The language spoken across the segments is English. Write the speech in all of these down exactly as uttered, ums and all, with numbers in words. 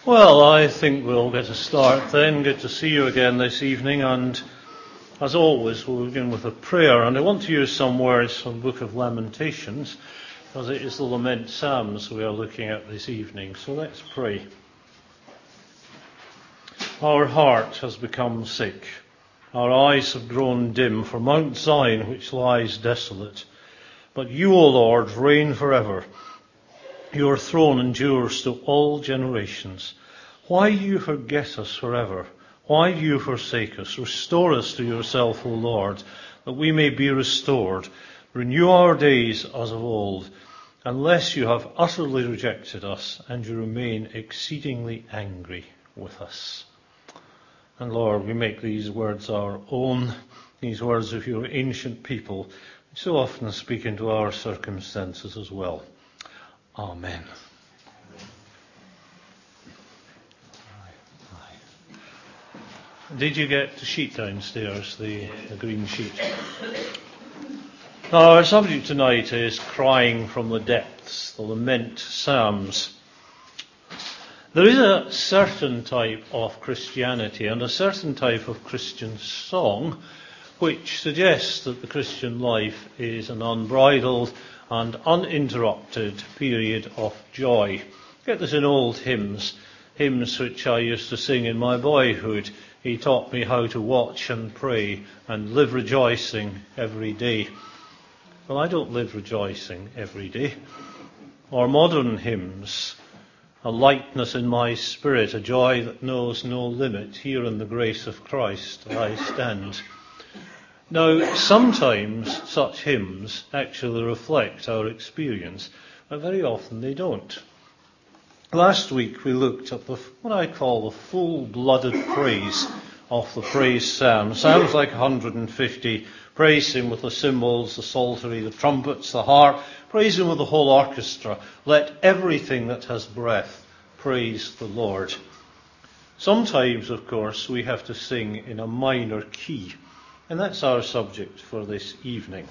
Well, I think we'll get a start then. Good to see you again this evening, and as always we'll begin with a prayer, and I want to use some words from the Book of Lamentations because it is the Lament Psalms we are looking at this evening. So let's pray. Our heart has become sick, our eyes have grown dim for Mount Zion which lies desolate. But you, O Lord, reign forever. Your throne endures to all generations. Why do you forget us forever? Why do you forsake us? Restore us to yourself, O Lord, that we may be restored. Renew our days as of old, unless you have utterly rejected us and you remain exceedingly angry with us. And Lord, we make these words our own, these words of your ancient people, which so often speak into our circumstances as well. Amen. Did you get the sheet downstairs, the, the green sheet? Now, our subject tonight is crying from the depths, the lament psalms. There is a certain type of Christianity and a certain type of Christian song which suggests that the Christian life is an unbridled and uninterrupted period of joy. Get this in old hymns, hymns which I used to sing in my boyhood. He taught me how to watch and pray and live rejoicing every day. Well, I don't live rejoicing every day. Or modern hymns, a lightness in my spirit, a joy that knows no limit. Here in the grace of Christ I stand. Now, sometimes such hymns actually reflect our experience, but very often they don't. Last week we looked at the, what I call the full-blooded praise of the praise psalm. Sounds like one hundred fifty. Praise him with the cymbals, the psaltery, the trumpets, the harp. Praise him with the whole orchestra. Let everything that has breath praise the Lord. Sometimes, of course, we have to sing in a minor key. And that's our subject for this evening.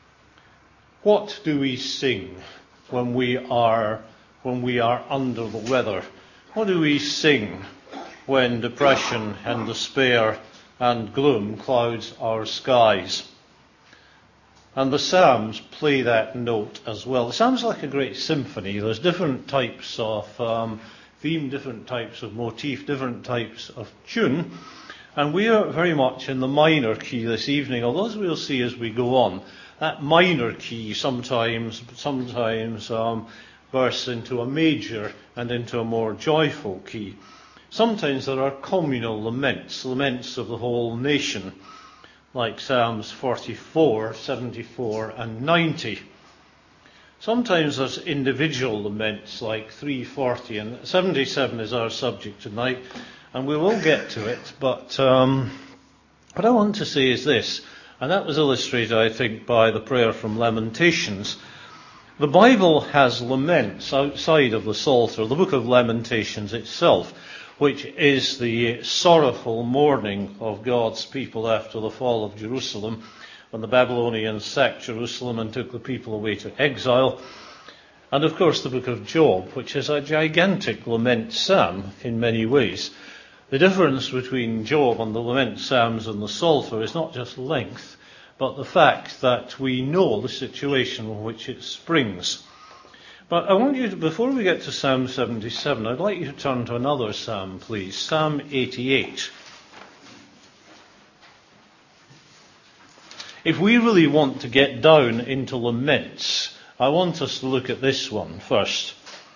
What do we sing when we are when we are under the weather? What do we sing when depression and despair and gloom clouds our skies? And the Psalms play that note as well. It sounds like a great symphony. There's different types of um, theme, different types of motif, different types of tune. And we are very much in the minor key this evening, although as we'll see as we go on, that minor key sometimes sometimes um, bursts into a major and into a more joyful key. Sometimes there are communal laments, laments of the whole nation, like Psalms forty-four, seventy-four and ninety. Sometimes there's individual laments like three forty, and seventy-seven is our subject tonight. And we will get to it, but um, what I want to say is this, and that was illustrated, I think, by the prayer from Lamentations. The Bible has laments outside of the Psalter, the book of Lamentations itself, which is the sorrowful mourning of God's people after the fall of Jerusalem, when the Babylonians sacked Jerusalem and took the people away to exile. And of course the book of Job, which is a gigantic lament psalm in many ways. The difference between Job and the lament psalms and the Psalter is not just length, but the fact that we know the situation in which it springs. But I want you to, before we get to Psalm seventy-seven, I'd like you to turn to another psalm, please. Psalm eighty-eight. If we really want to get down into laments, I want us to look at this one first.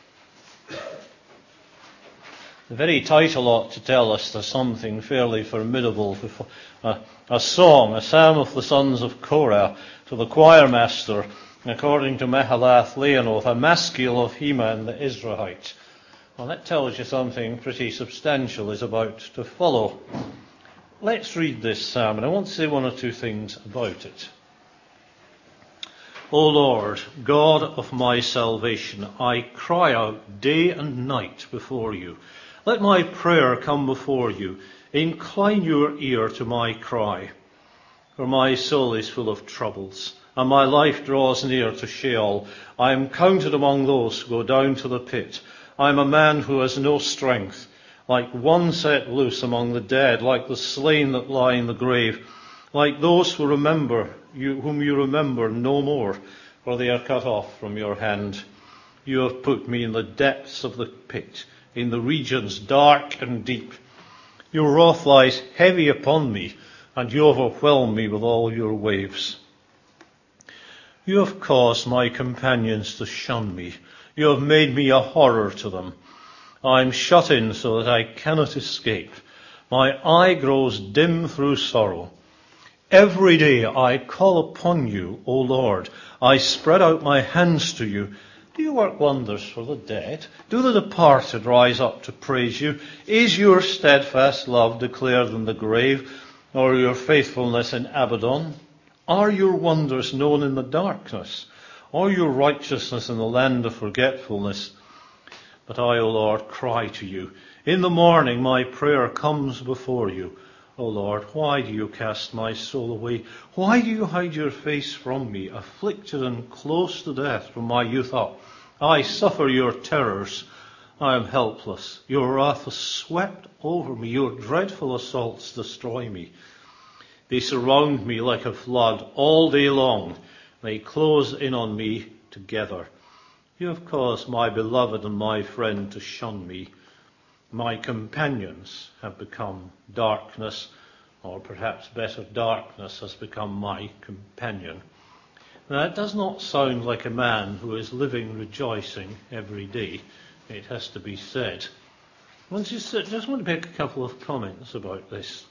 The very title ought to tell us there's something fairly formidable. A, a song, a psalm of the sons of Korah to the choir master, according to Mahalath Leonoth, a maskil of Heman the Israelite. Well, that tells you something pretty substantial is about to follow. Let's read this psalm, and I want to say one or two things about it. O Lord, God of my salvation, I cry out day and night before you. Let my prayer come before you. Incline your ear to my cry. For my soul is full of troubles, and my life draws near to Sheol. I am counted among those who go down to the pit. I am a man who has no strength, like one set loose among the dead, like the slain that lie in the grave, like those who remember you, whom you remember no more, for they are cut off from your hand. You have put me in the depths of the pit, in the regions dark and deep. Your wrath lies heavy upon me, and you overwhelm me with all your waves. You have caused my companions to shun me. You have made me a horror to them. I am shut in so that I cannot escape. My eye grows dim through sorrow. Every day I call upon you, O Lord. I spread out my hands to you. Do you work wonders for the dead? Do the departed rise up to praise you? Is your steadfast love declared in the grave, or your faithfulness in Abaddon? Are your wonders known in the darkness, or your righteousness in the land of forgetfulness? But I, O Lord, cry to you. In the morning my prayer comes before you. O Lord, why do you cast my soul away? Why do you hide your face from me, afflicted and close to death from my youth up? I suffer your terrors. I am helpless. Your wrath has swept over me. Your dreadful assaults destroy me. They surround me like a flood all day long. They close in on me together. You have caused my beloved and my friend to shun me. My companions have become darkness, or perhaps better, darkness has become my companion. Now, that does not sound like a man who is living rejoicing every day, it has to be said. I just, just want to make a couple of comments about this.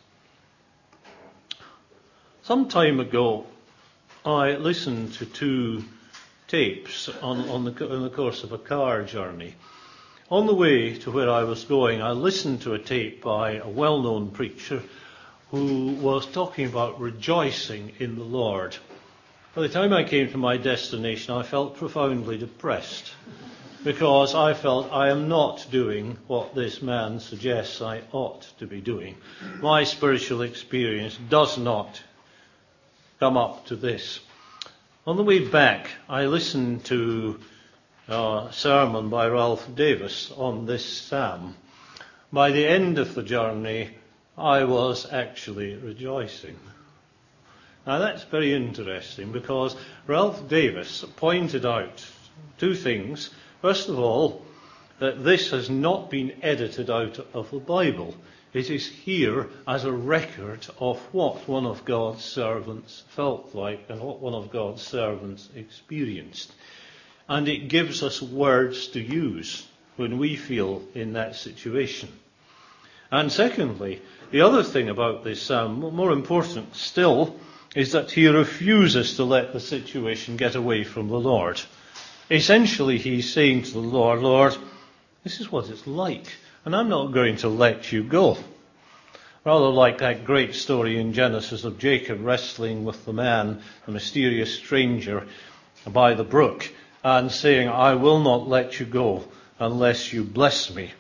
Some time ago, I listened to two tapes on, on, the, on the course of a car journey. On the way to where I was going, I listened to a tape by a well-known preacher who was talking about rejoicing in the Lord. By the time I came to my destination, I felt profoundly depressed because I felt I am not doing what this man suggests I ought to be doing. My spiritual experience does not come up to this. On the way back, I listened to a sermon by Ralph Davis on this psalm. By the end of the journey, I was actually rejoicing. Now that's very interesting because Ralph Davis pointed out two things. First of all, that this has not been edited out of the Bible. It is here as a record of what one of God's servants felt like and what one of God's servants experienced. And it gives us words to use when we feel in that situation. And secondly, the other thing about this psalm, more important still, is that he refuses to let the situation get away from the Lord. Essentially, he's saying to the Lord, Lord, this is what it's like, and I'm not going to let you go. Rather like that great story in Genesis of Jacob wrestling with the man, the mysterious stranger, by the brook, and saying, I will not let you go unless you bless me.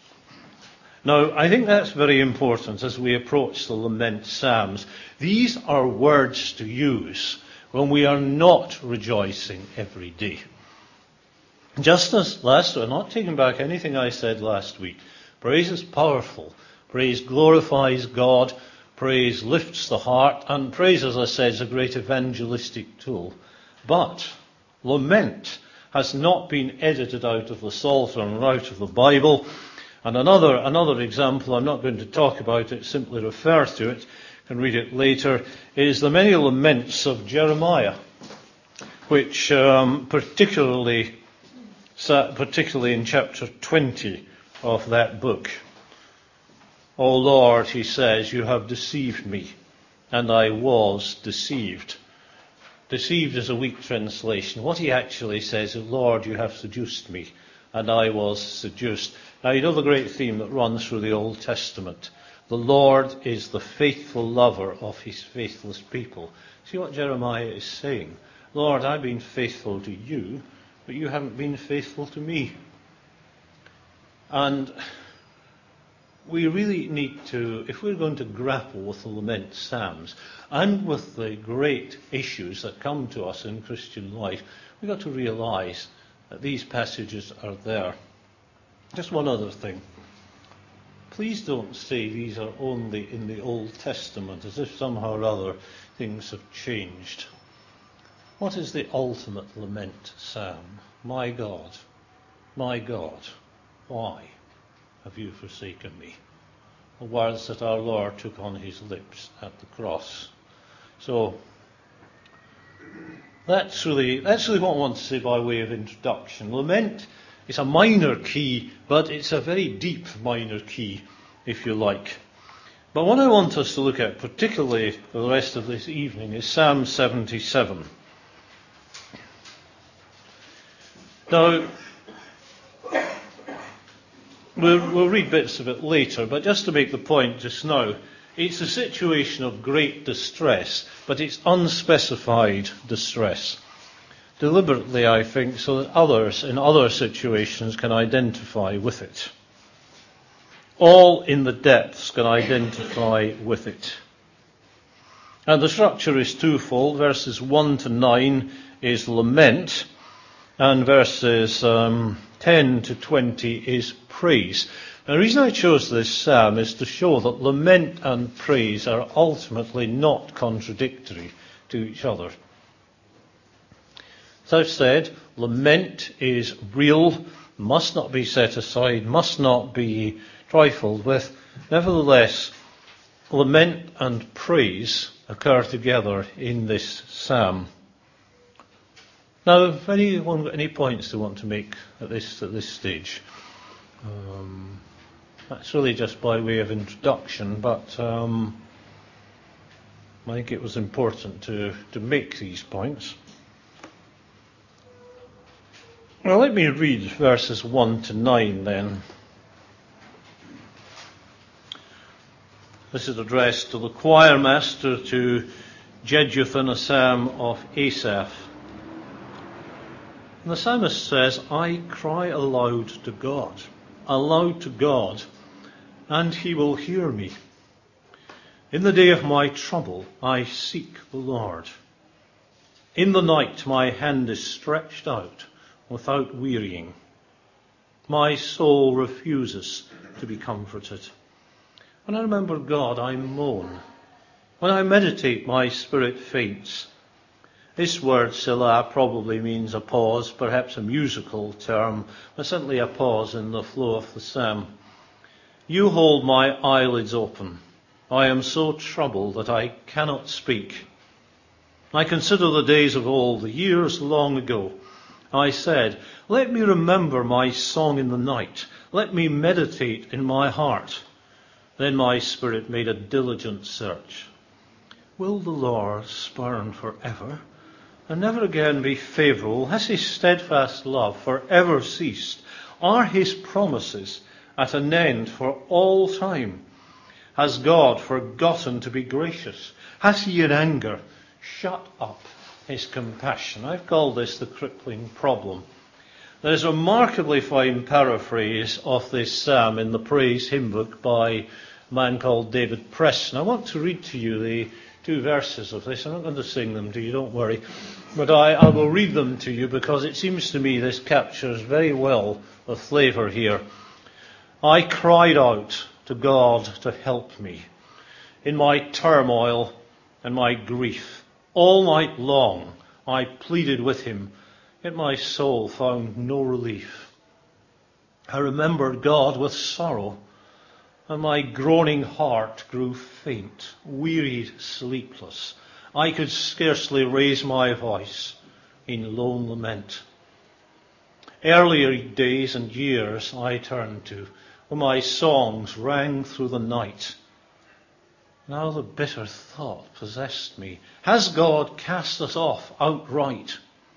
Now, I think that's very important as we approach the lament psalms. These are words to use when we are not rejoicing every day. Just as last week, I'm not taking back anything I said last week. Praise is powerful. Praise glorifies God. Praise lifts the heart. And praise, as I said, is a great evangelistic tool. But lament has not been edited out of the Psalter and out of the Bible. And another another example, I'm not going to talk about it, simply refer to it, you can read it later, is the many laments of Jeremiah, which um, particularly, particularly in chapter twenty of that book. O Lord, he says, you have deceived me, and I was deceived. Deceived is a weak translation. What he actually says is, Lord, you have seduced me, and I was seduced. Now, you know the great theme that runs through the Old Testament. The Lord is the faithful lover of his faithless people. See what Jeremiah is saying? Lord, I've been faithful to you, but you haven't been faithful to me. And we really need to, if we're going to grapple with the lament psalms and with the great issues that come to us in Christian life, we've got to realise that these passages are there. Just one other thing. Please don't say these are only in the Old Testament, as if somehow or other things have changed. What is the ultimate lament psalm? My God, my God, why have you forsaken me? The words that our Lord took on his lips at the cross. So that's really that's really what I want to say by way of introduction. Lament is a minor key, but it's a very deep minor key, if you like. But what I want us to look at, particularly for the rest of this evening, is Psalm seventy-seven. Now, we'll, we'll read bits of it later, but just to make the point just now, it's a situation of great distress, but it's unspecified distress. Deliberately, I think, so that others in other situations can identify with it. All in the depths can identify with it. And the structure is twofold. Verses one to nine is lament, and verses um, ten to twenty is praise. And the reason I chose this psalm is to show that lament and praise are ultimately not contradictory to each other. As I've said, lament is real, must not be set aside, must not be trifled with. Nevertheless, lament and praise occur together in this psalm. Now, have anyone got any points they want to make at this at this stage? Um, that's really just by way of introduction, but um, I think it was important to, to make these points. Well, let me read verses one to nine then. This is addressed to the choir master, to Jeduthun, a psalm of Asaph. And the psalmist says, I cry aloud to God, aloud to God, and he will hear me. In the day of my trouble, I seek the Lord. In the night, my hand is stretched out without wearying. My soul refuses to be comforted. When I remember God, I moan. When I meditate, my spirit faints. This word, Selah, probably means a pause, perhaps a musical term, but certainly a pause in the flow of the psalm. You hold my eyelids open. I am so troubled that I cannot speak. I consider the days of old, the years long ago. I said, let me remember my song in the night. Let me meditate in my heart. Then my spirit made a diligent search. Will the Lord spurn forever and never again be favourable? Has his steadfast love forever ceased? Are his promises at an end for all time? Has God forgotten to be gracious? Has he in anger shut up his compassion? I've called this the crippling problem. There's a remarkably fine paraphrase of this psalm in the Praise Hymn Book by a man called David Preston. I want to read to you the two verses of this. I'm not going to sing them to you, don't worry. But I, I will read them to you because it seems to me this captures very well the flavour here. I cried out to God to help me in my turmoil and my grief. All night long I pleaded with him, yet my soul found no relief. I remembered God with sorrow, and my groaning heart grew faint, wearied, sleepless. I could scarcely raise my voice in lone lament. Earlier days and years I turned to, when my songs rang through the night. Now the bitter thought possessed me. Has God cast us off outright?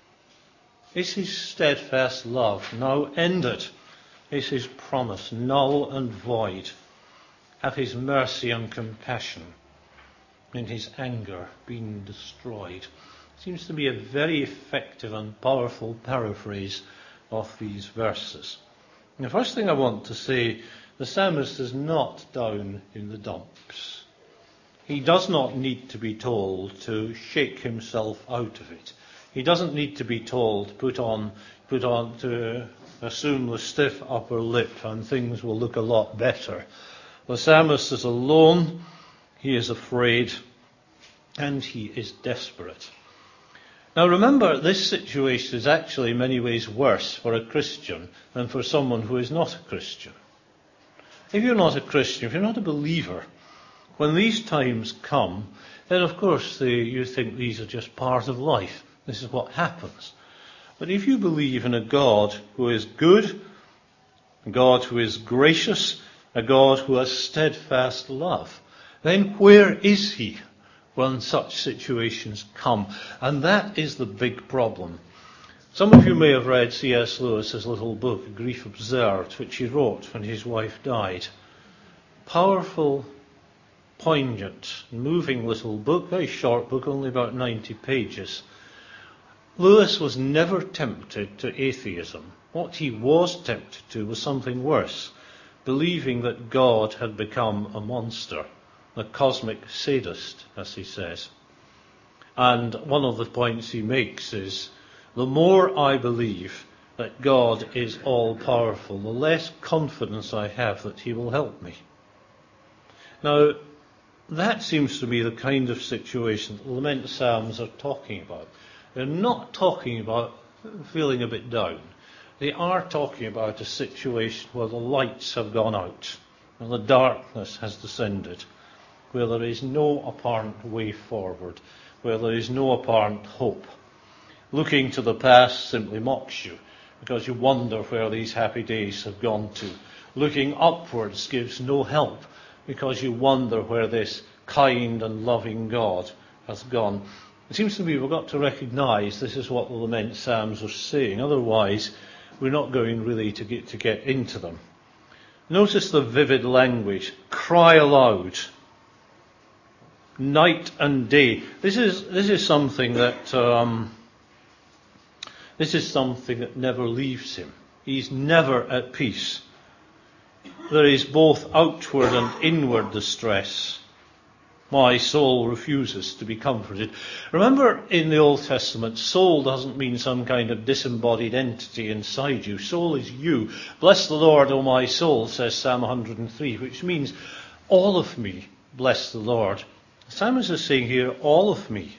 Is his steadfast love now ended? Is his promise null and void? Have his mercy and compassion in his anger been destroyed? Seems to be a very effective and powerful paraphrase of these verses. And the first thing I want to say, the psalmist is not down in the dumps. He does not need to be told to shake himself out of it. He doesn't need to be told put on, put on to assume the stiff upper lip and things will look a lot better. The psalmist is alone, he is afraid, and he is desperate. Now remember, this situation is actually in many ways worse for a Christian than for someone who is not a Christian. If you're not a Christian, if you're not a believer, when these times come, then of course the, you think these are just part of life. This is what happens. But if you believe in a God who is good, a God who is gracious, a God who has steadfast love, then where is he when such situations come? And that is the big problem. Some of you may have read C S Lewis's little book, Grief Observed, which he wrote when his wife died. Powerful, poignant, moving little book, very short book, only about ninety pages. Lewis was never tempted to atheism. What he was tempted to was something worse, believing that God had become a monster, a cosmic sadist, as he says. And one of the points he makes is, the more I believe that God is all-powerful, the less confidence I have that he will help me. Now, that seems to be the kind of situation that the Lament Psalms are talking about. They're not talking about feeling a bit down. They are talking about a situation where the lights have gone out and the darkness has descended, where there is no apparent way forward, where there is no apparent hope. Looking to the past simply mocks you, because you wonder where these happy days have gone to. Looking upwards gives no help, because you wonder where this kind and loving God has gone. It seems to me we've got to recognise this is what the Lament Psalms are saying. Otherwise, we're not going really to get to get into them. Notice the vivid language. Cry aloud. Night and day. This is this is something that um, this is something that never leaves him. He's never at peace. There is both outward and inward distress. My soul refuses to be comforted. Remember, in the Old Testament, soul doesn't mean some kind of disembodied entity inside you. Soul is you. Bless the Lord, O my soul, says Psalm one hundred and three, which means all of me, bless the Lord. The psalmist is saying here, all of me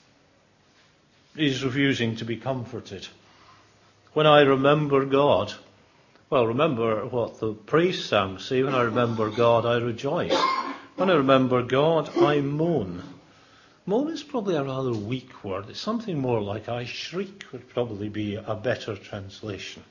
is refusing to be comforted. When I remember God, well, remember what the praise psalms say, when I remember God, I rejoice. When I remember God, I moan. Moan is probably a rather weak word. It's something more like I shriek would probably be a better translation.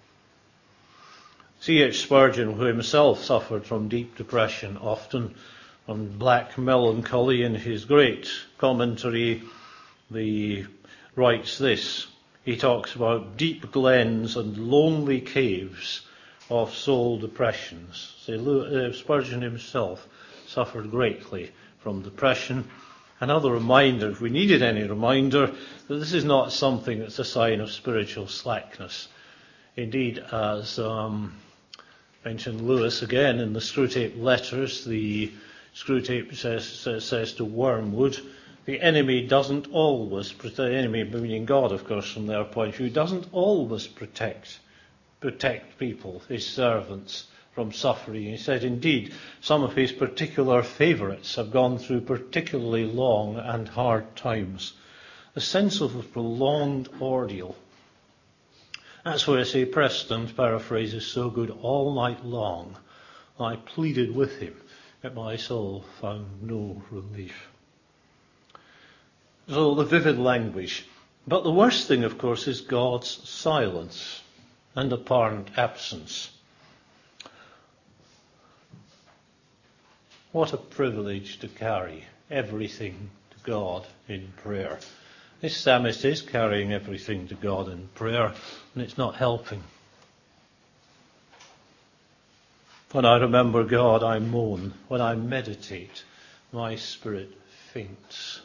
C H Spurgeon, who himself suffered from deep depression, often on black melancholy, in his great commentary, he writes this. He talks about deep glens and lonely caves of soul depressions. See, Spurgeon himself suffered greatly from depression. Another reminder, if we needed any reminder, that this is not something that's a sign of spiritual slackness. Indeed, as um, mentioned Lewis again in the Screwtape Letters, the Screwtape says, says, says to Wormwood, the enemy doesn't always protect, the enemy meaning God, of course, from their point of view, doesn't always protect, protect people, his servants, from suffering. He said, indeed, some of his particular favourites have gone through particularly long and hard times. The sense of a prolonged ordeal. That's where I say Preston, paraphrase, is so good. All night long I pleaded with him, but my soul found no relief. So the vivid language. But the worst thing, of course, is God's silence and apparent absence. What a privilege to carry everything to God in prayer. This psalmist is carrying everything to God in prayer, and it's not helping. When I remember God, I moan. When I meditate, my spirit faints.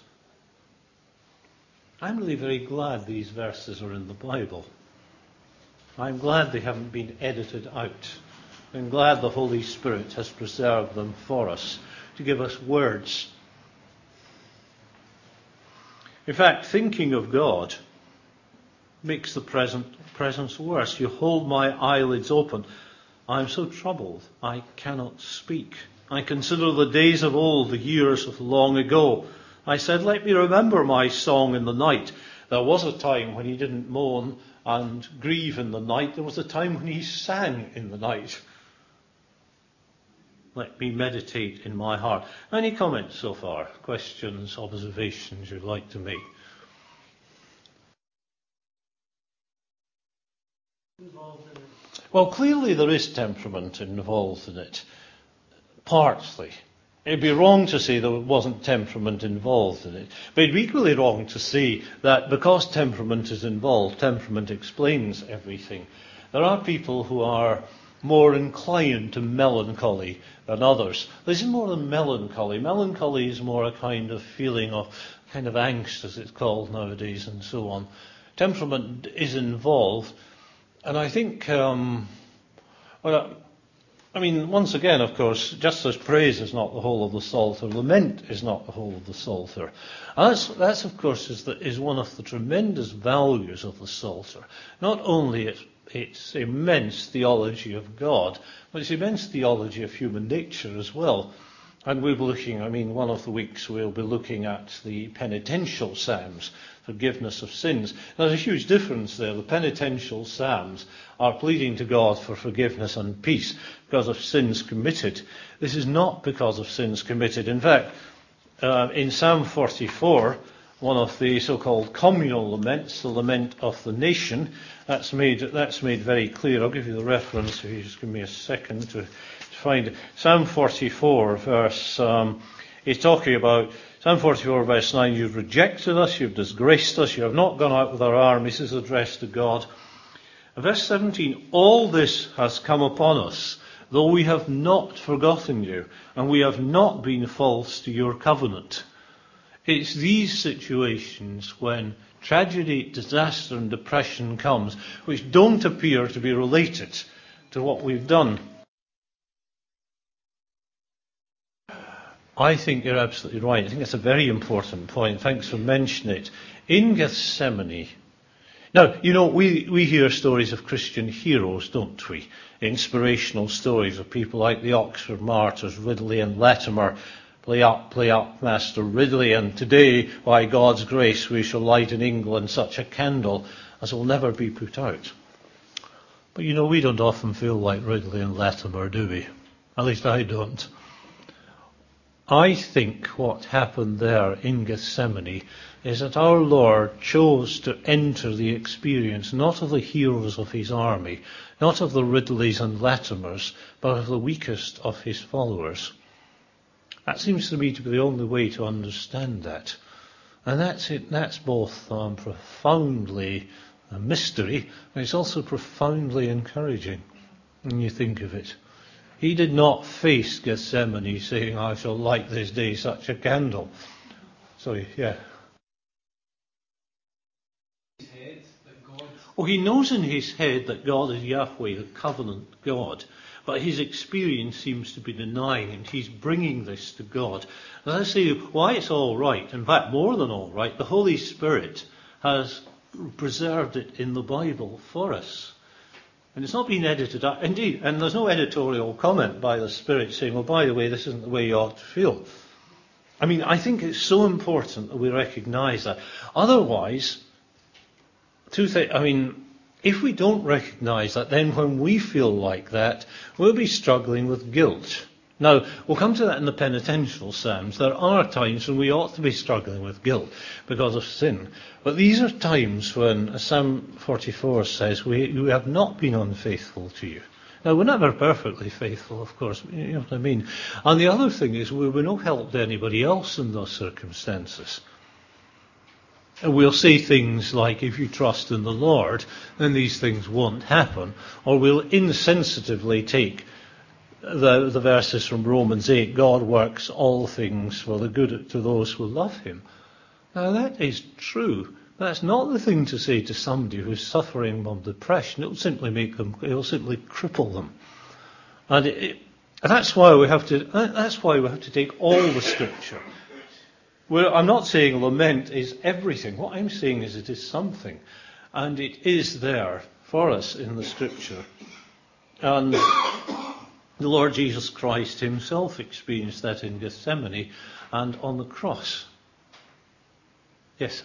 I'm really very glad these verses are in the Bible. I'm glad they haven't been edited out. I'm glad the Holy Spirit has preserved them for us to give us words. In fact, thinking of God makes the present presence worse. You hold my eyelids open. I am so troubled, I cannot speak. I consider the days of old, the years of long ago. I said, let me remember my song in the night. There was a time when he didn't moan and grieve in the night. There was a time when he sang in the night. Let me meditate in my heart. Any comments so far? Questions, observations you'd like to make? Well, clearly there is temperament involved in it. Partly. It'd be wrong to say there wasn't temperament involved in it. But it'd be equally wrong to say that because temperament is involved, temperament explains everything. There are people who are more inclined to melancholy than others. This is more than melancholy. Melancholy is more a kind of feeling of kind of angst, as it's called nowadays, and so on. Temperament is involved. And I think, um, well, I mean, once again, of course, just as praise is not the whole of the Psalter, lament is not the whole of the Psalter. And that's, that's of course, is, the, is one of the tremendous values of the Psalter. Not only its, its immense theology of God, but its immense theology of human nature as well. And we'll be looking, I mean, one of the weeks we'll be looking at the penitential psalms, forgiveness of sins. There's a huge difference there. The penitential psalms are pleading to God for forgiveness and peace because of sins committed. This is not because of sins committed. In fact, uh, in Psalm forty-four, one of the so-called communal laments, the lament of the nation, that's made that's made very clear. I'll give you the reference if you just give me a second to find it. Psalm forty-four, verse, um, he's talking about, Psalm forty-four, verse nine, you've rejected us, you've disgraced us, you have not gone out with our armies. This is addressed to God. And verse seventeen, all this has come upon us, though we have not forgotten you, and we have not been false to your covenant. It's these situations when tragedy, disaster and depression comes, which don't appear to be related to what we've done. I think you're absolutely right. I think that's a very important point. Thanks for mentioning it. In Gethsemane, now, you know, we, we hear stories of Christian heroes, don't we? Inspirational stories of people like the Oxford martyrs, Ridley and Latimer. Play up, play up, Master Ridley, and today, by God's grace, we shall light in England such a candle as will never be put out. But you know, we don't often feel like Ridley and Latimer, do we? At least I don't. I think what happened there in Gethsemane is that our Lord chose to enter the experience not of the heroes of his army, not of the Ridleys and Latimers, but of the weakest of his followers. That seems to me to be the only way to understand that. And that's it. That's both um, profoundly a mystery, but it's also profoundly encouraging when you think of it. He did not face Gethsemane saying, I shall light this day such a candle. Sorry, yeah. Oh, he knows in his head that God is Yahweh, the covenant God. But his experience seems to be denying, and he's bringing this to God. And I say why it's all right, in fact more than all right, the Holy Spirit has preserved it in the Bible for us. And it's not been edited out. Indeed, and there's no editorial comment by the Spirit saying, well, by the way, this isn't the way you ought to feel. I mean, I think it's so important that we recognise that. Otherwise, two things, I mean, if we don't recognise that, then when we feel like that, we'll be struggling with guilt. Now, we'll come to that in the penitential psalms. There are times when we ought to be struggling with guilt because of sin. But these are times when, as Psalm forty-four says, we, we have not been unfaithful to you. Now, we're never perfectly faithful, of course, you know what I mean. And the other thing is, we were no help to anybody else in those circumstances. And we'll say things like, if you trust in the Lord, then these things won't happen. Or we'll insensitively take The, the verses from Romans eight, God works all things for the good to those who love him. Now that is true. That's not the thing to say to somebody who's suffering from depression. It will simply make them, it will simply cripple them. And it, it, that's why we have to, that's why we have to take all the scripture. Well, I'm not saying lament is everything. What I'm saying is it is something. And it is there for us in the Scripture. And the Lord Jesus Christ himself experienced that in Gethsemane and on the cross. Yes?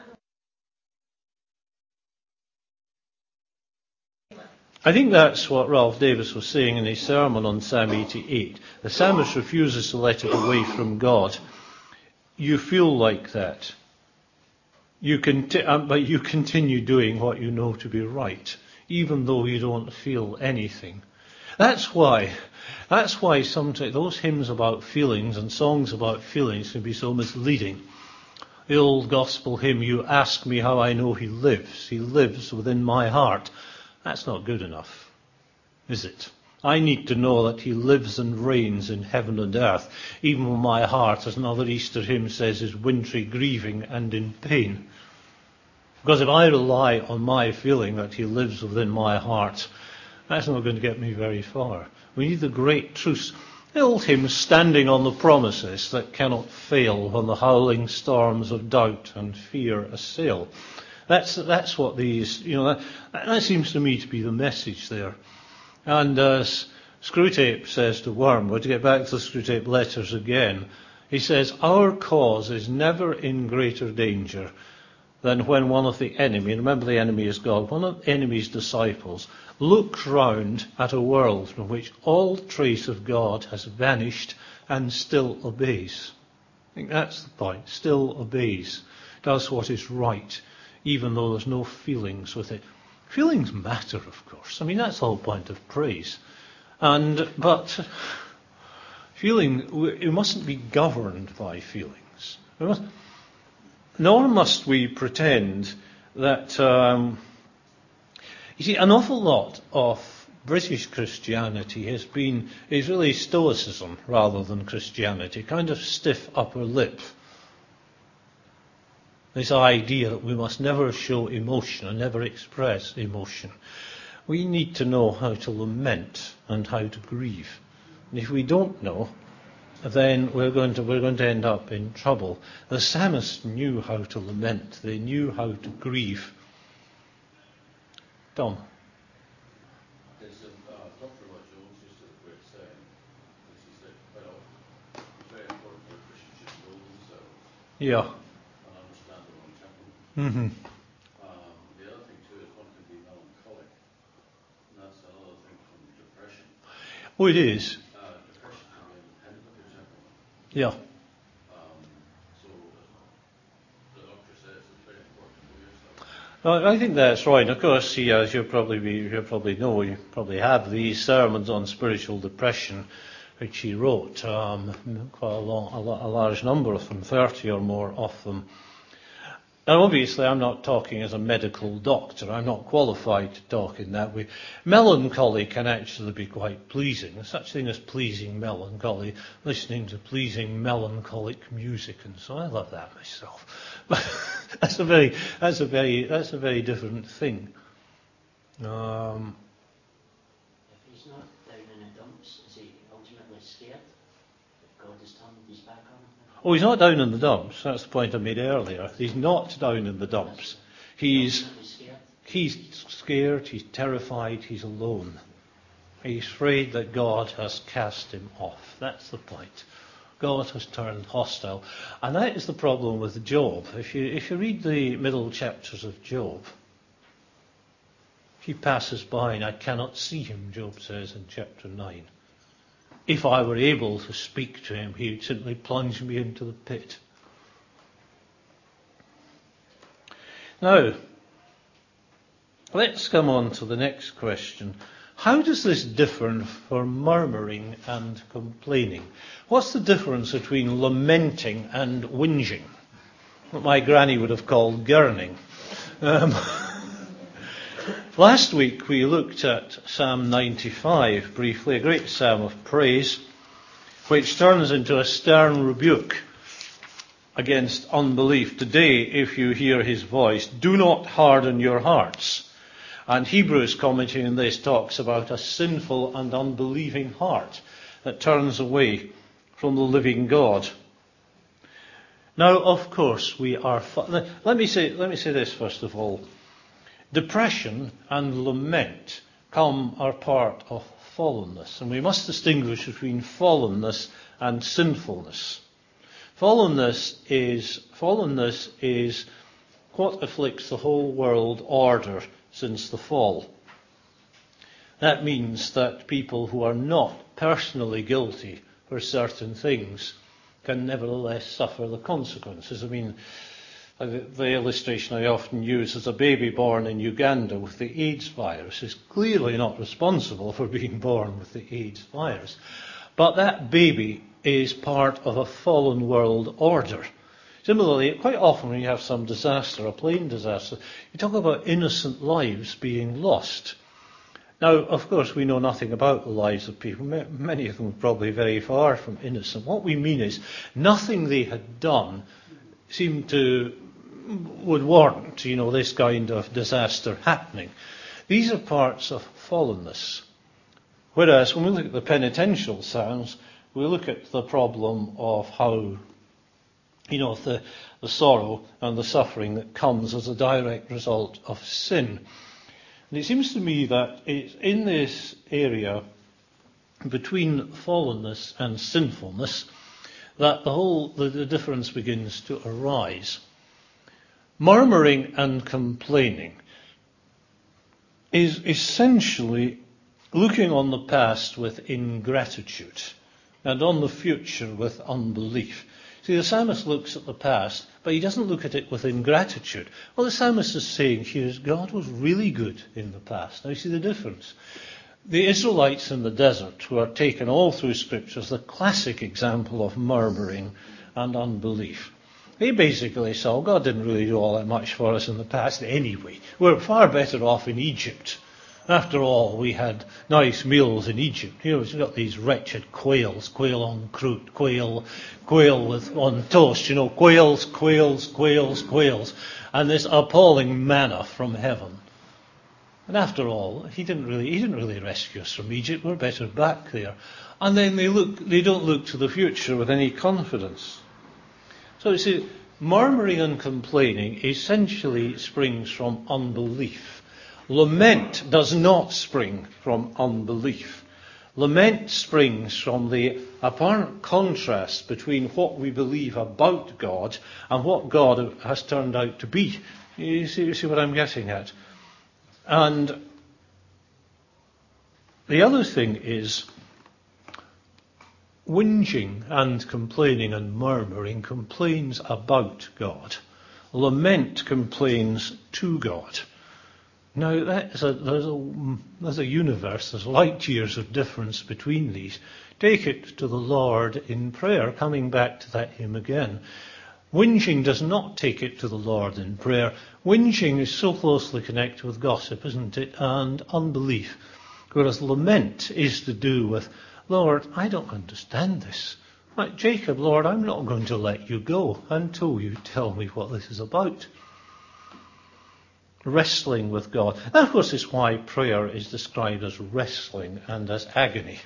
I think that's what Ralph Davis was saying in his sermon on Psalm eighty-eight. The psalmist refuses to let it away from God. You feel like that. You conti- um, but you continue doing what you know to be right, even though you don't feel anything. That's why, that's why sometimes those hymns about feelings and songs about feelings can be so misleading. The old gospel hymn, you ask me how I know he lives. He lives within my heart. That's not good enough, is it? I need to know that he lives and reigns in heaven and earth, even when my heart, as another Easter hymn says, is wintry, grieving and in pain. Because if I rely on my feeling that he lives within my heart, that's not going to get me very far. We need the great truths. The old hymn, standing on the promises that cannot fail when the howling storms of doubt and fear assail. That's that's what these, you know, that, that seems to me to be the message there. And as Screwtape says to Wormwood, to get back to the Screwtape letters again, he says, our cause is never in greater danger than when one of the enemy, remember the enemy is God, one of the enemy's disciples looks round at a world from which all trace of God has vanished and still obeys. I think that's the point, still obeys, does what is right, even though there's no feelings with it. Feelings matter, of course. I mean, that's the whole point of praise. And but feeling, we mustn't be governed by feelings. We must, nor must we pretend that. Um, you see, an awful lot of British Christianity has been is really Stoicism rather than Christianity, kind of stiff upper lip. This idea that we must never show emotion and never express emotion. We need to know how to lament and how to grieve. And if we don't know, then we're going to we're going to end up in trouble. The psalmists knew how to lament. They knew how to grieve. Tom. There's a uh, Doctor Lloyd Jones used to have a great saying, which he said quite often. It's very important for a Christian to know themselves. Yeah. Mm-hmm. Um, the other thing too is one can be melancholic, and that's another thing from depression. Oh, it is. Uh, depression can be independent of your temperament. Yeah. Um, so the doctor says it's very important to know yourself. Well, I think that's right. Of course, he, as you probably be, you probably know, you probably have these sermons on spiritual depression, which he wrote, um, quite a, long, a, a large number of them, thirty or more of them. Now, obviously, I'm not talking as a medical doctor. I'm not qualified to talk in that way. Melancholy can actually be quite pleasing. There's such a thing as pleasing melancholy, listening to pleasing melancholic music, and so I love that myself. But that's a very, that's a very, that's a very different thing. Um, if he's not down in the dumps, is he ultimately scared that God has turned his back on him? Oh, he's not down in the dumps. That's the point I made earlier. He's not down in the dumps. He's he's scared, he's terrified, he's alone. He's afraid that God has cast him off. That's the point. God has turned hostile. And that is the problem with Job. If you if you read the middle chapters of Job, he passes by and I cannot see him, Job says in chapter nine. If I were able to speak to him, he would simply plunge me into the pit. Now, let's come on to the next question. How does this differ from murmuring and complaining? What's the difference between lamenting and whinging? What my granny would have called gurning. Um, Last week we looked at Psalm ninety-five briefly, a great psalm of praise, which turns into a stern rebuke against unbelief. Today, if you hear his voice, do not harden your hearts. And Hebrews, commenting on this, talks about a sinful and unbelieving heart that turns away from the living God. Now, of course, we are. Fu- let me say. Let me say this first of all. Depression and lament come are part of fallenness, and we must distinguish between fallenness and sinfulness. Fallenness is, fallenness is what afflicts the whole world order since the fall. That means that people who are not personally guilty for certain things can nevertheless suffer the consequences. I mean, the illustration I often use is a baby born in Uganda with the AIDS virus is clearly not responsible for being born with the AIDS virus. But that baby is part of a fallen world order. Similarly, quite often when you have some disaster, a plane disaster, you talk about innocent lives being lost. Now, of course, we know nothing about the lives of people. Many of them are probably very far from innocent. What we mean is nothing they had done seemed to would warrant, you know, this kind of disaster happening. These are parts of fallenness. Whereas when we look at the penitential psalms, we look at the problem of how, you know, the, the sorrow and the suffering that comes as a direct result of sin. And it seems to me that it's in this area between fallenness and sinfulness that the whole the, the difference begins to arise. Murmuring and complaining is essentially looking on the past with ingratitude and on the future with unbelief. See, the psalmist looks at the past, but he doesn't look at it with ingratitude. What the psalmist is saying here is God was really good in the past. Now you see the difference. The Israelites in the desert, who are taken all through Scripture as the classic example of murmuring and unbelief, they basically saw God didn't really do all that much for us in the past anyway. We're far better off in Egypt. After all, we had nice meals in Egypt. You know, we've got these wretched quails, quail on croûte, quail, quail with on toast, you know, quails, quails, quails, quails, and this appalling manna from heaven. And after all, he didn't really, he didn't really rescue us from Egypt. We're better back there. And then they look, they don't look to the future with any confidence. So you see, murmuring and complaining essentially springs from unbelief. Lament does not spring from unbelief. Lament springs from the apparent contrast between what we believe about God and what God has turned out to be. You see, you see what I'm getting at? And the other thing is, whinging and complaining and murmuring complains about God. Lament complains to God. Now, that is a, there's, a, there's a universe, there's light years of difference between these. Take it to the Lord in prayer, coming back to that hymn again. Whinging does not take it to the Lord in prayer. Whinging is so closely connected with gossip, isn't it, and unbelief. Whereas lament is to do with, Lord, I don't understand this. Like Jacob, Lord, I'm not going to let you go until you tell me what this is about. Wrestling with God. That, of course, is why prayer is described as wrestling and as agony.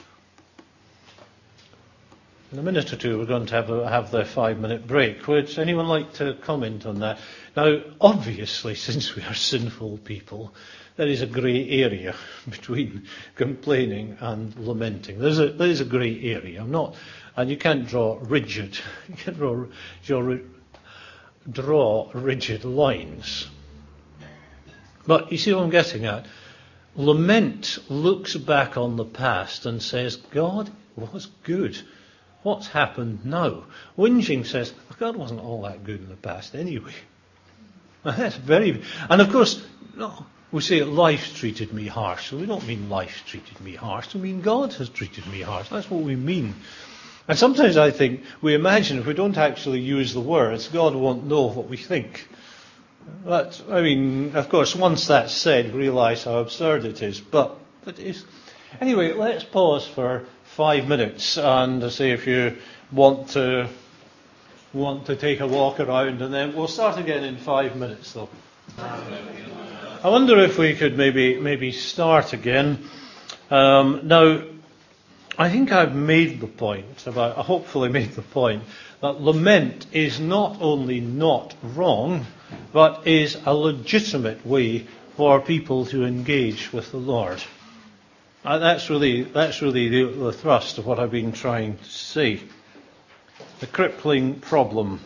In a minute or two, we're going to have, a, have the five-minute break. Would anyone like to comment on that? Now, obviously, since we are sinful people, there is a grey area between complaining and lamenting. There's a, there is a grey area. I'm not, and you can't draw rigid, you can't draw, draw, draw rigid lines. But you see what I'm getting at? Lament looks back on the past and says, God was good. What's happened now? Whinging says, God wasn't all that good in the past anyway. That's very... And of course, no, we say life's treated me harsh. So we don't mean life's treated me harsh. We mean God has treated me harsh. That's what we mean. And sometimes I think we imagine if we don't actually use the words, God won't know what we think. But, I mean, of course, once that's said, realise how absurd it is. But it is. Anyway, let's pause for five minutes and see if you want to want to take a walk around, and then we'll start again in five minutes, though. I wonder if we could maybe maybe start again. Um, now, I think I've made the point about. I hopefully made the point that lament is not only not wrong, but is a legitimate way for people to engage with the Lord. And that's really, that's really the, the thrust of what I've been trying to say. The crippling problem.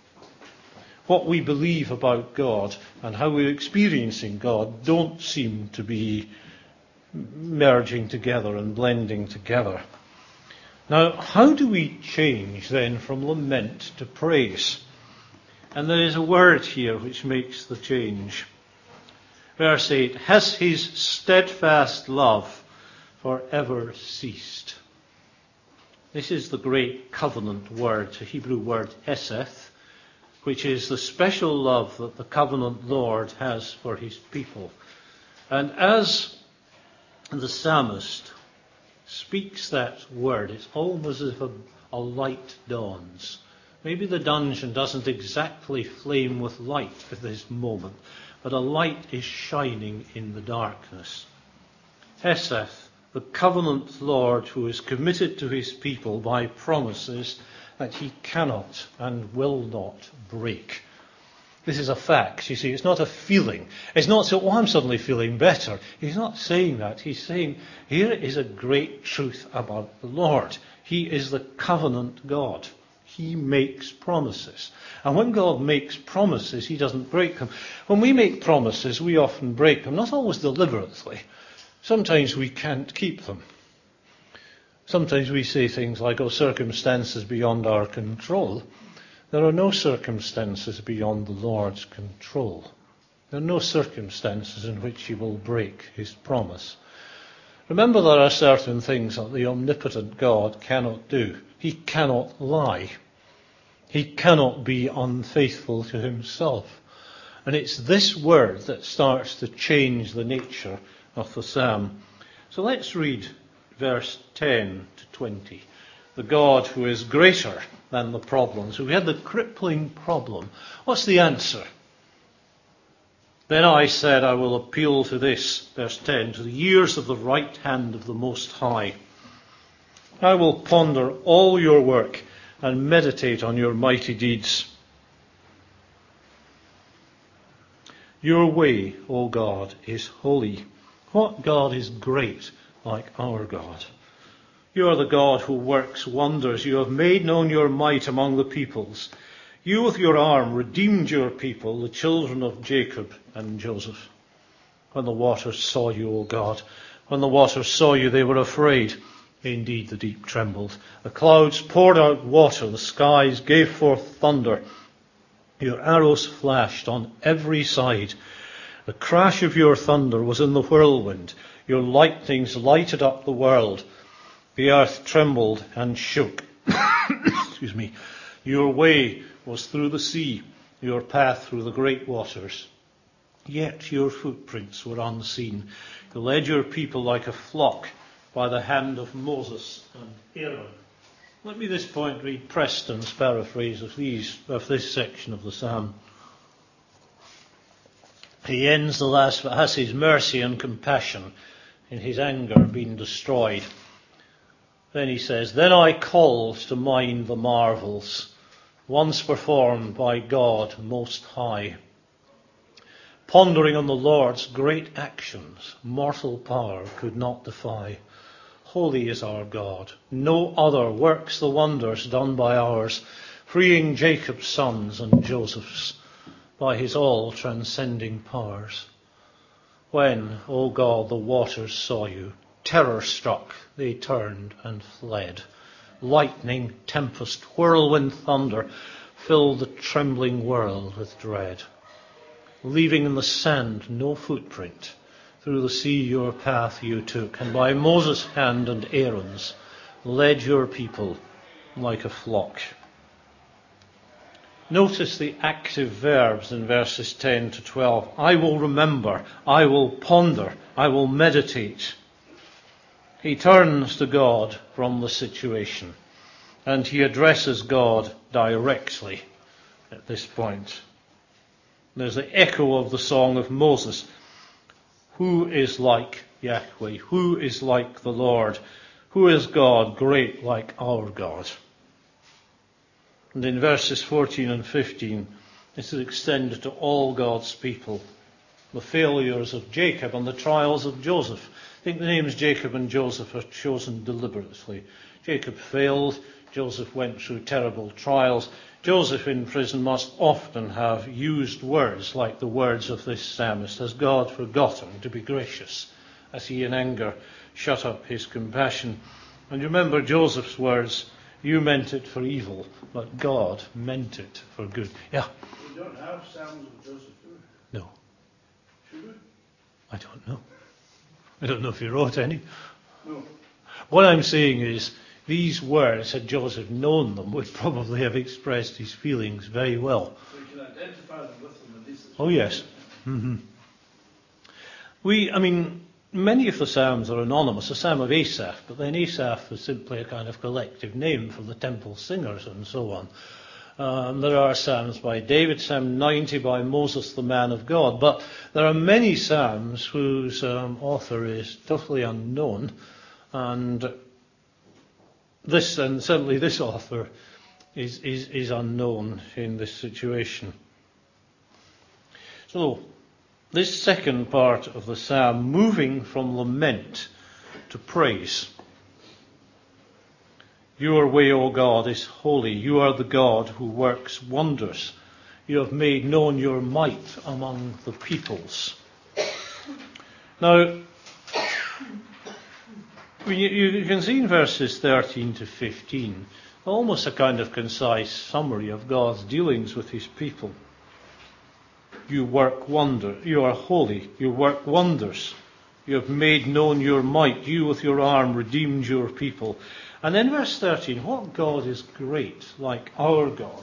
What we believe about God and how we're experiencing God don't seem to be merging together and blending together. Now, how do we change then from lament to praise? And there is a word here which makes the change. Verse eight, has his steadfast love forever ceased? This is the great covenant word, the Hebrew word hesed, which is the special love that the covenant Lord has for his people. And as the psalmist speaks that word, it's almost as if a, a light dawns. Maybe the dungeon doesn't exactly flame with light at this moment, but a light is shining in the darkness. Hesed, the covenant Lord who is committed to his people by promises that he cannot and will not break. This is a fact, you see, it's not a feeling. It's not so, oh, I'm suddenly feeling better. He's not saying that. He's saying, here is a great truth about the Lord. He is the covenant God. He makes promises. And when God makes promises, he doesn't break them. When we make promises, we often break them, not always deliberately. Sometimes we can't keep them. Sometimes we say things like, oh, circumstances beyond our control. There are no circumstances beyond the Lord's control. There are no circumstances in which he will break his promise. Remember, there are certain things that the omnipotent God cannot do. He cannot lie. He cannot be unfaithful to himself. And it's this word that starts to change the nature of the psalm. So let's read verse ten to twenty. The God who is greater than the problem. So we had the crippling problem. What's the answer? Then I said, I will appeal to this, verse ten, to the years of the right hand of the Most High. I will ponder all your work and meditate on your mighty deeds. Your way, O God, is holy. What God is great like our God? You are the God who works wonders. You have made known your might among the peoples. You with your arm redeemed your people, the children of Jacob and Joseph. When the waters saw you, O God, when the waters saw you, they were afraid. Indeed, the deep trembled. The clouds poured out water. The skies gave forth thunder. Your arrows flashed on every side. The crash of your thunder was in the whirlwind. Your lightnings lighted up the world. The earth trembled and shook. Excuse me. Your way was through the sea, your path through the great waters. Yet your footprints were unseen. You led your people like a flock by the hand of Moses and Aaron. Let me at this point read Preston's paraphrase of these of this section of the psalm. He ends the last, but has his mercy and compassion in his anger been destroyed. Then he says, then I called to mind the marvels once performed by God Most High. Pondering on the Lord's great actions, mortal power could not defy. Holy is our God. No other works the wonders done by ours, freeing Jacob's sons and Joseph's by his all-transcending powers. When, O God, the waters saw you, terror-struck, they turned and fled. Lightning, tempest, whirlwind, thunder filled the trembling world with dread. Leaving in the sand no footprint, through the sea your path you took, and by Moses' hand and Aaron's led your people like a flock. Notice the active verbs in verses ten to twelve. I will remember, I will ponder, I will meditate. He turns to God from the situation, and he addresses God directly at this point. There's the echo of the song of Moses. Who is like Yahweh? Who is like the Lord? Who is God great like our God? And in verses fourteen and fifteen, This is extended to all God's people. The failures of Jacob and the trials of Joseph. I think the names Jacob and Joseph are chosen deliberately. Jacob failed. Joseph went through terrible trials. Joseph in prison must often have used words like the words of this psalmist. Has God forgotten to be gracious? As he in anger shut up his compassion. And remember Joseph's words, you meant it for evil, but God meant it for good. Yeah. We don't have Psalms of Joseph, do we? No. Should we? I don't know. I don't know if he wrote any. No. What I'm saying is, these words, had Joseph known them, would probably have expressed his feelings very well. So you can identify them with them at least. Oh yes. Mm-hmm. We, I mean, many of the psalms are anonymous. The Psalm of Asaph, but then Asaph is simply a kind of collective name for the temple singers and so on. Um, there are psalms by David, Psalm ninety by Moses, the man of God, but there are many psalms whose um, author is totally unknown, and this, and certainly this author, is, is, is unknown in this situation. So, this second part of the psalm, moving from lament to praise. Your way, O God, is holy. You are the God who works wonders. You have made known your might among the peoples. Now, you, you can see in verses thirteen to fifteen, almost a kind of concise summary of God's dealings with his people. You work wonder. You are holy. You work wonders. You have made known your might. You with your arm redeemed your people. And then verse thirteen, what God is great like our God?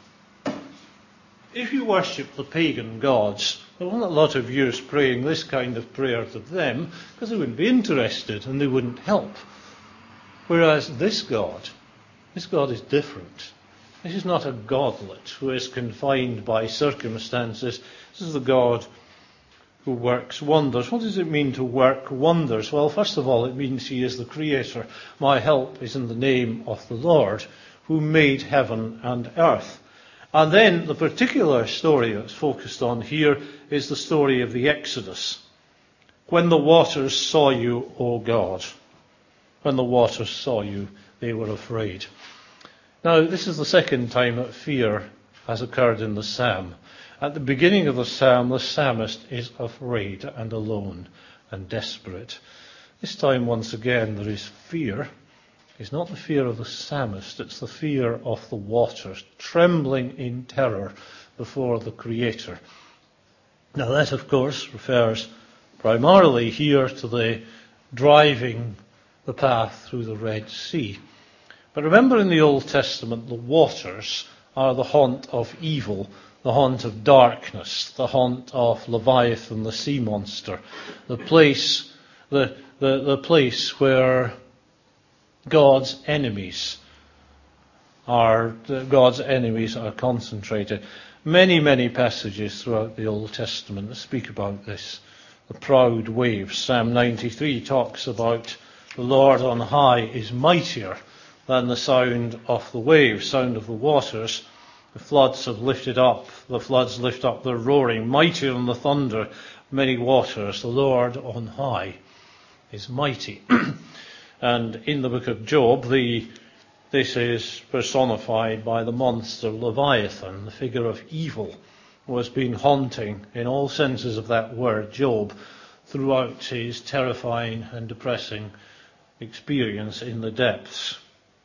If you worship the pagan gods, there wasn't a lot of use praying this kind of prayer to them, because they wouldn't be interested and they wouldn't help. Whereas this God, this God is different. This is not a godlet who is confined by circumstances. This is the God who works wonders. What does it mean to work wonders? Well, first of all, it means he is the creator. My help is in the name of the Lord, who made heaven and earth. And then the particular story that's focused on here is the story of the Exodus. When the waters saw you, O God, when the waters saw you, they were afraid. Now, this is the second time that fear has occurred in the psalm. At the beginning of the psalm, the psalmist is afraid and alone and desperate. This time, once again, there is fear. It's not the fear of the psalmist, it's the fear of the waters, trembling in terror before the Creator. Now that, of course, refers primarily here to the driving the path through the Red Sea. But remember, in the Old Testament, the waters are the haunt of evil, the haunt of darkness, the haunt of Leviathan, the sea monster, the place, the, the, the place where God's enemies are, God's enemies are concentrated. Many, many passages throughout the Old Testament speak about this. The proud waves. Psalm ninety-three talks about the Lord on high is mightier than the sound of the waves, sound of the waters. The floods have lifted up, the floods lift up their roaring, mightier than the thunder, many waters. The Lord on high is mighty. And in the book of Job, the, this is personified by the monster Leviathan, the figure of evil, who has been haunting, in all senses of that word, Job, throughout his terrifying and depressing experience in the depths.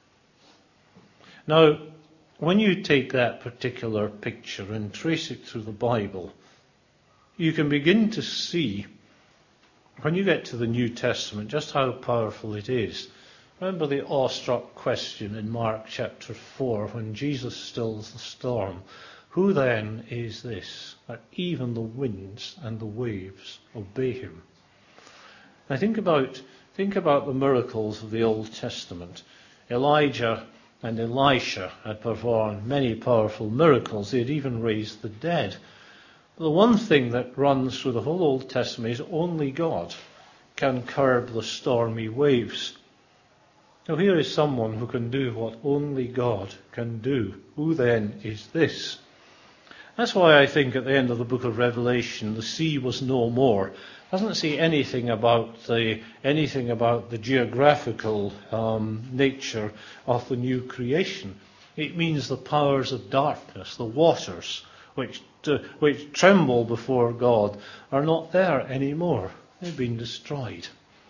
Now, when you take that particular picture and trace it through the Bible, you can begin to see, when you get to the New Testament, just how powerful it is. Remember the awestruck question in Mark chapter four, when Jesus stills the storm. Who then is this, that even the winds and the waves obey him? Now think about, think about the miracles of the Old Testament. Elijah and Elisha had performed many powerful miracles. They had even raised the dead. The one thing that runs through the whole Old Testament is only God can curb the stormy waves. Now here is someone who can do what only God can do. Who then is this? That's why I think at the end of the book of Revelation, the sea was no more. It doesn't say anything about the anything about the geographical um, nature of the new creation. It means the powers of darkness, the waters, which uh, which tremble before God, are not there anymore. They've been destroyed.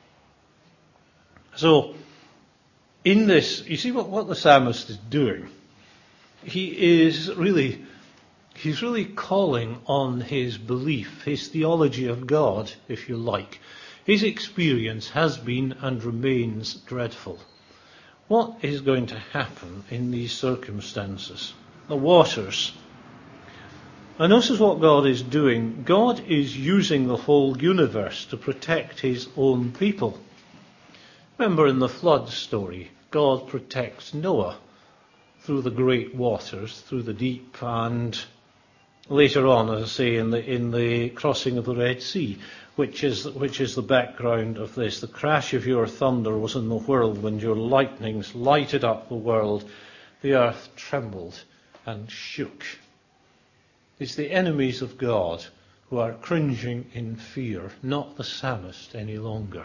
So, in this, you see what, what the psalmist is doing. He is really, he's really calling on his belief, his theology of God, if you like. His experience has been and remains dreadful. What is going to happen in these circumstances? The waters. And notice what God is doing. God is using the whole universe to protect his own people. Remember in the flood story, God protects Noah through the great waters, through the deep, and later on, as I say, in the in the crossing of the Red Sea, which is which is the background of this. The crash of your thunder was in the whirlwind, your lightnings lighted up the world, the earth trembled and shook. It's the enemies of God who are cringing in fear, not the psalmist any longer.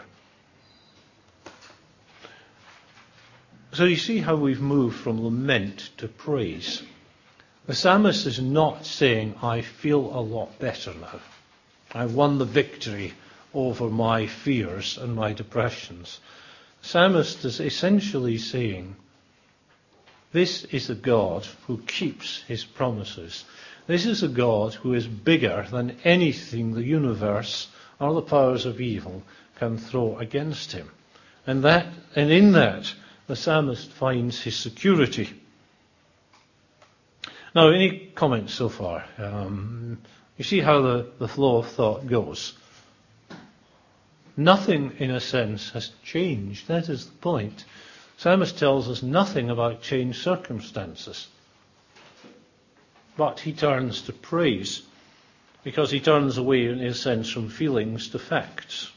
So you see how we've moved from lament to praise. The psalmist is not saying, I feel a lot better now. I won the victory over my fears and my depressions. The psalmist is essentially saying, this is a God who keeps his promises. This is a God who is bigger than anything the universe or the powers of evil can throw against him. And that, and in that, the psalmist finds his security. Now, any comments so far? Um, you see how the, the flow of thought goes. Nothing, in a sense, has changed. That is the point. Psalmist tells us nothing about changed circumstances. But he turns to praise, because he turns away, in a sense, from feelings to facts.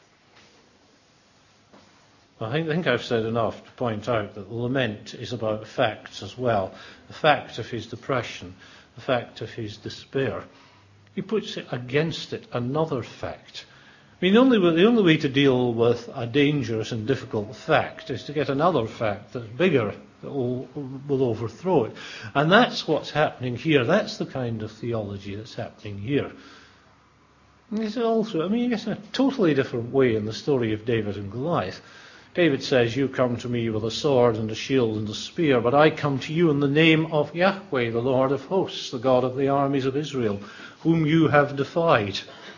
I think, I think I've said enough to point out that the lament is about facts as well. The fact of his depression, the fact of his despair. He puts it against it another fact. I mean, the only, the only way to deal with a dangerous and difficult fact is to get another fact that's bigger, that will, will overthrow it. And that's what's happening here. That's the kind of theology that's happening here. And it's also, I mean, it's a totally different way in the story of David and Goliath. David says, you come to me with a sword and a shield and a spear, but I come to you in the name of Yahweh, the Lord of hosts, the God of the armies of Israel, whom you have defied.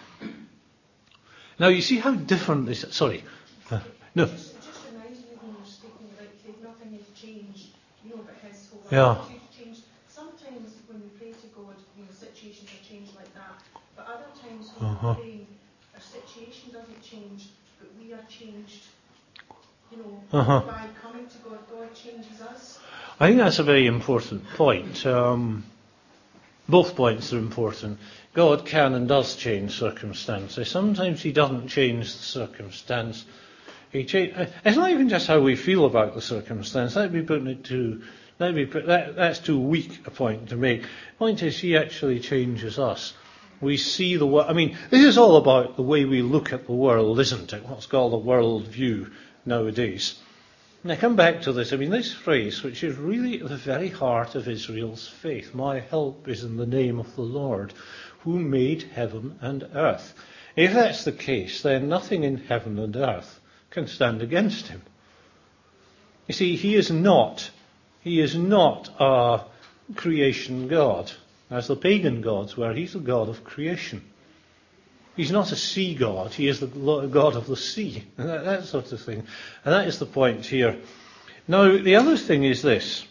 Now you see how different this is. Sorry. Uh, no. It just, it just reminds me when you're speaking about faith, nothing has changed, you know, but his whole Yeah. attitude changed. Sometimes when we pray to God, you know, situations are changed like that. But other times when Uh-huh. we're praying, our situation doesn't change, but we are changed. You know, Uh-huh. by coming to God, God changes us. I think that's a very important point. Um, both points are important. God can and does change circumstances. Sometimes he doesn't change the circumstance. He change, it's not even just how we feel about the circumstance. That'd be putting it too, that'd be put, that, that's too weak a point to make. The point is he actually changes us. We see the world. I mean, this is all about the way we look at the world, isn't it? What's called a world view nowadays. And I come back to this. I mean, this phrase, which is really at the very heart of Israel's faith. My help is in the name of the Lord, who made heaven and earth. If that's the case, then nothing in heaven and earth can stand against him. You see, he is not, he is not a creation God, as the pagan gods were. He's the God of creation. He's not a sea god, he is the God of the sea, and that, that sort of thing. And that is the point here. Now, the other thing is this.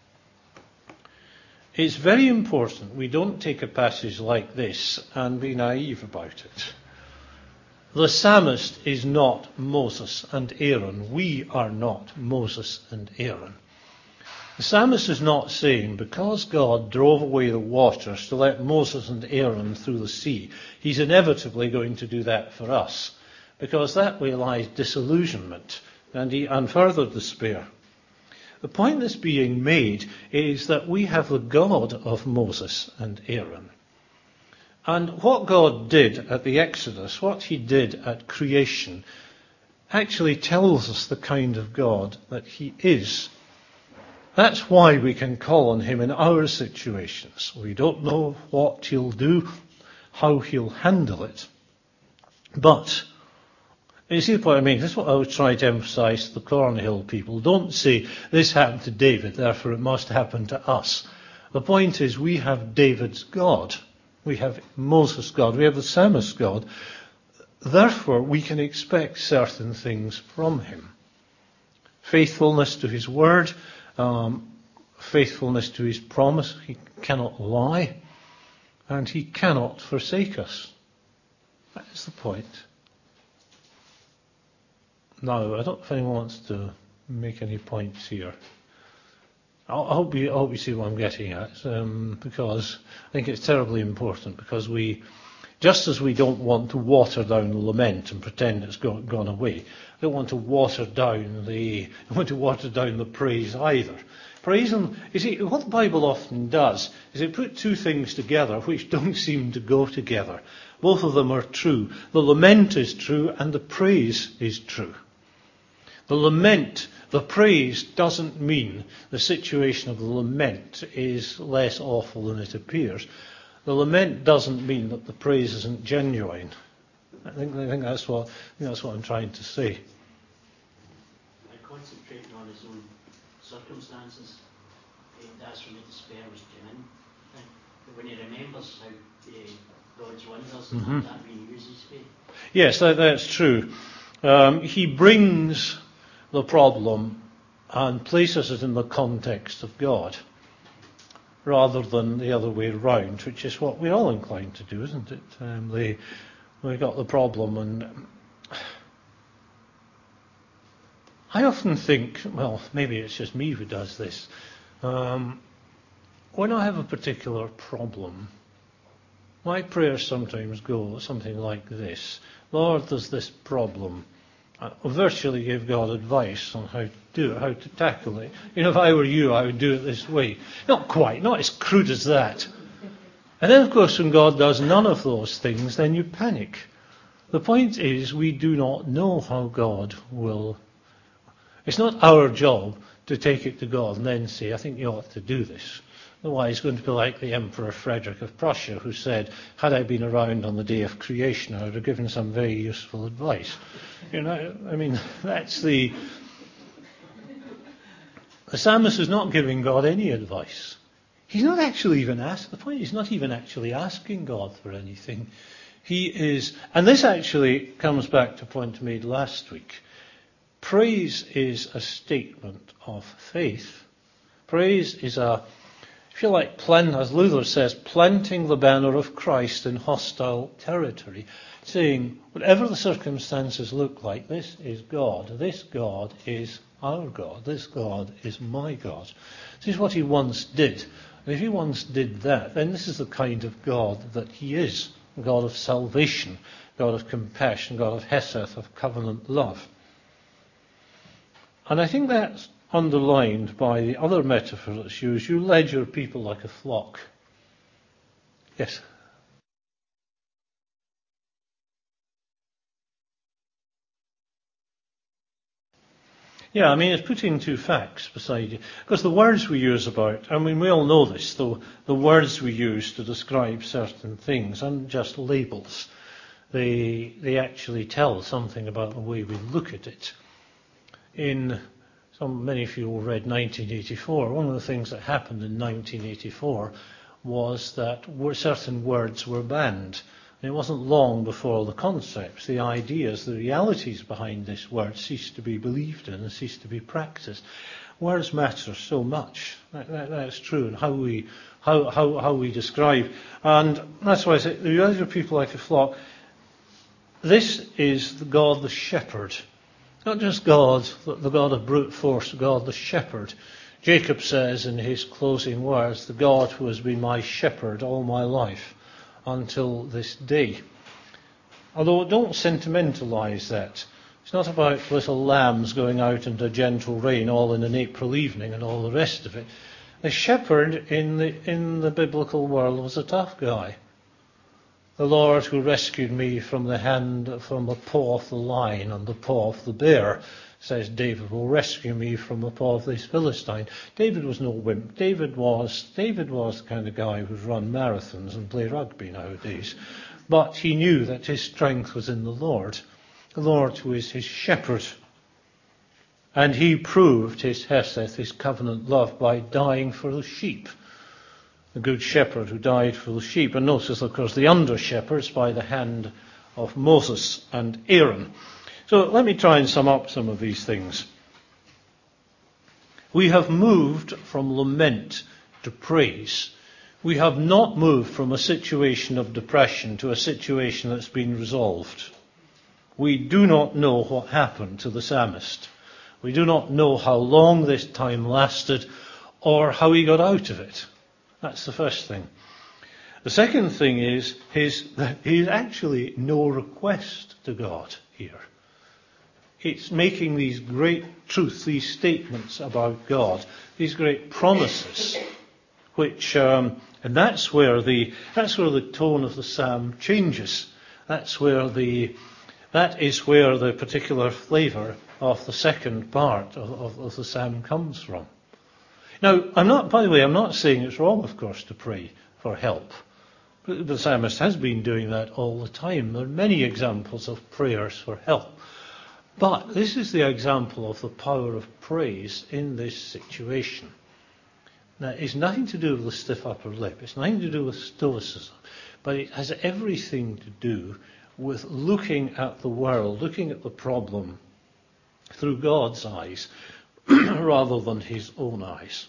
It's very important we don't take a passage like this and be naive about it. The psalmist is not Moses and Aaron. We are not Moses and Aaron. The psalmist is not saying, because God drove away the waters to let Moses and Aaron through the sea, he's inevitably going to do that for us, because that way lies disillusionment and, he, and further despair. The point that's being made is that we have the God of Moses and Aaron. And what God did at the Exodus, what he did at creation, actually tells us the kind of God that he is. That's why we can call on him in our situations. We don't know what he'll do, how he'll handle it. But, you see the point I mean? This is what I was trying to emphasise to the Cornhill people. Don't say, this happened to David, therefore it must happen to us. The point is, we have David's God. We have Moses' God. We have the psalmist's God. Therefore, we can expect certain things from him. Faithfulness to his word, um, faithfulness to his promise. He cannot lie, and he cannot forsake us. That's the point. Now, I don't know if anyone wants to make any points here. I hope you, I hope you see what I'm getting at, um, because I think it's terribly important, because we, just as we don't want to water down the lament and pretend it's gone, gone away, we don't want to water down the, don't want to water down the praise either. Praise and, you see, what the Bible often does is it puts two things together which don't seem to go together. Both of them are true. The lament is true and the praise is true. The lament, the praise doesn't mean the situation of the lament is less awful than it appears. The lament doesn't mean that the praise isn't genuine. I think, I think that's what I think that's what I'm trying to say. By concentrating on his own circumstances, that's when the despair was coming in. But when he remembers how uh, God's wonders and mm-hmm. that renews faith. Yes, that, that's true. Um, he brings the problem and places it in the context of God, rather than the other way round, which is what we're all inclined to do, isn't it? Um, they, we got the problem, and I often think, well, maybe it's just me who does this. Um, when I have a particular problem, my prayers sometimes go something like this: Lord, there's this problem. I virtually give God advice on how to do it, how to tackle it. You know, if I were you, I would do it this way. Not quite, not as crude as that. And then, of course, when God does none of those things, then you panic. The point is, we do not know how God will. It's not our job to take it to God and then say, I think you ought to do this. Otherwise, it's going to be like the Emperor Frederick of Prussia, who said, had I been around on the day of creation, I would have given some very useful advice. You know, I mean, that's the... The psalmist is not giving God any advice. He's not actually even asking, the point is, he's not even actually asking God for anything. He is, and this actually comes back to a point made last week. Praise is a statement of faith. Praise is a, if you like, plant, as Luther says, planting the banner of Christ in hostile territory, saying, whatever the circumstances look like, this is God. This God is our God. This God is my God. This is what he once did. And if he once did that, then this is the kind of God that he is. A God of salvation, God of compassion, God of hesed, of covenant love. And I think that's underlined by the other metaphor that's used. You led your people like a flock. Yes? Yeah, I mean, it's putting two facts beside you. Because the words we use about, I mean, we all know this, though, the words we use to describe certain things aren't just labels. They, they actually tell something about the way we look at it. In some, many of you will read nineteen eighty-four. One of the things that happened in nineteen eighty-four was that certain words were banned. And it wasn't long before the concepts, the ideas, the realities behind this word ceased to be believed in and ceased to be practiced. Words matter so much. That, that, that's true. And how we how, how how we describe. And that's why I say, the other people like a flock. This is the God the shepherd. Not just God, the God of brute force, God the shepherd. Jacob says in his closing words, the God who has been my shepherd all my life until this day. Although don't sentimentalize that. It's not about little lambs going out into gentle rain all in an April evening and all the rest of it. The shepherd in the in the biblical world was a tough guy. The Lord who rescued me from the hand, from the paw of the lion and the paw of the bear, says David, will rescue me from the paw of this Philistine. David was no wimp. David was David was the kind of guy who'd run marathons and play rugby nowadays. But he knew that his strength was in the Lord, the Lord who is his shepherd. And he proved his hesed, his covenant love, by dying for the sheep. The good shepherd who died for the sheep. And notice, of course, the under-shepherds by the hand of Moses and Aaron. So let me try and sum up some of these things. We have moved from lament to praise. We have not moved from a situation of depression to a situation that's been resolved. We do not know what happened to the psalmist. We do not know how long this time lasted or how he got out of it. That's the first thing. The second thing is his, he's actually no request to God here. It's making these great truths, these statements about God, these great promises, which, um, and that's where the that's where the tone of the psalm changes. That's where the that is where the particular flavour of the second part of, of, of the psalm comes from. Now, I'm not. By the way, I'm not saying it's wrong, of course, to pray for help. The psalmist has been doing that all the time. There are many examples of prayers for help. But this is the example of the power of praise in this situation. Now, it's nothing to do with the stiff upper lip. It's nothing to do with stoicism. But it has everything to do with looking at the world, looking at the problem through God's eyes rather than his own eyes.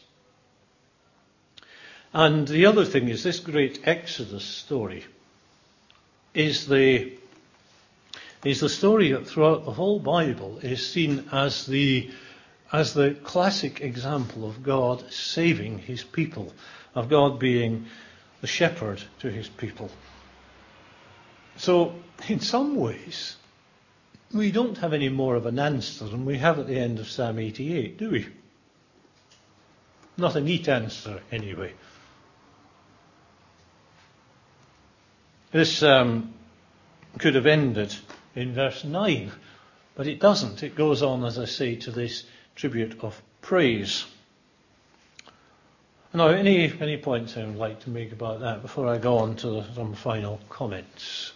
And the other thing is this great Exodus story is the is the story that throughout the whole Bible is seen as the as the classic example of God saving his people, of God being the shepherd to his people. So, in some ways, we don't have any more of an answer than we have at the end of Psalm eighty-eight, do we? Not a neat answer, anyway. This um, could have ended in verse nine, but it doesn't. It goes on, as I say, to this tribute of praise. Now, any any points I would like to make about that before I go on to some final comments?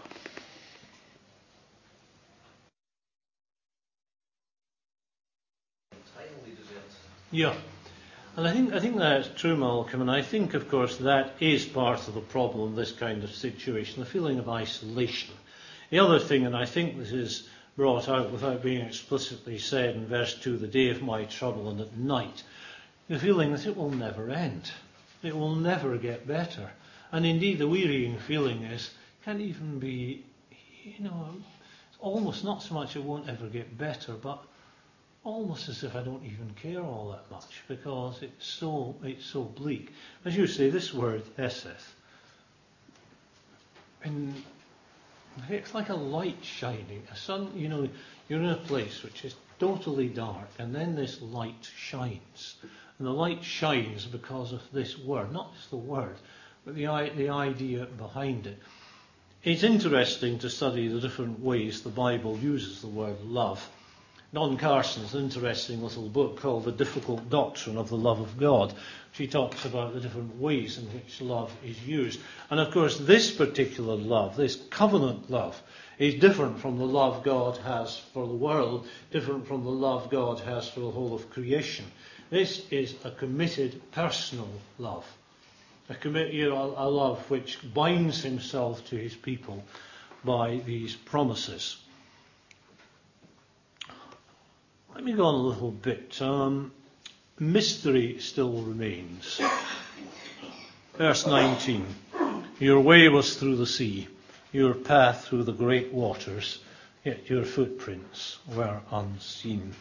Yeah, and I think I think that's true, Malcolm, and I think, of course, that is part of the problem of this kind of situation, the feeling of isolation. The other thing, and I think this is brought out without being explicitly said in verse two, the day of my trouble and at night, the feeling that it will never end. It will never get better. And indeed the wearying feeling is, can't even be, you know, almost not so much it won't ever get better, but almost as if I don't even care all that much, because it's so it's so bleak. As you say, this word, eseth, and it's like a light shining. A sun, you know, you're in a place which is totally dark, and then this light shines. And the light shines because of this word, not just the word, but the the idea behind it. It's interesting to study the different ways the Bible uses the word love. Don Carson's interesting little book called The Difficult Doctrine of the Love of God. She talks about the different ways in which love is used. And of course, this particular love, this covenant love, is different from the love God has for the world, different from the love God has for the whole of creation. This is a committed personal love, a, commit, you know, a love which binds himself to his people by these promises. Let me go on a little bit. Um, mystery still remains. Verse nineteen. Your way was through the sea, your path through the great waters, yet your footprints were unseen.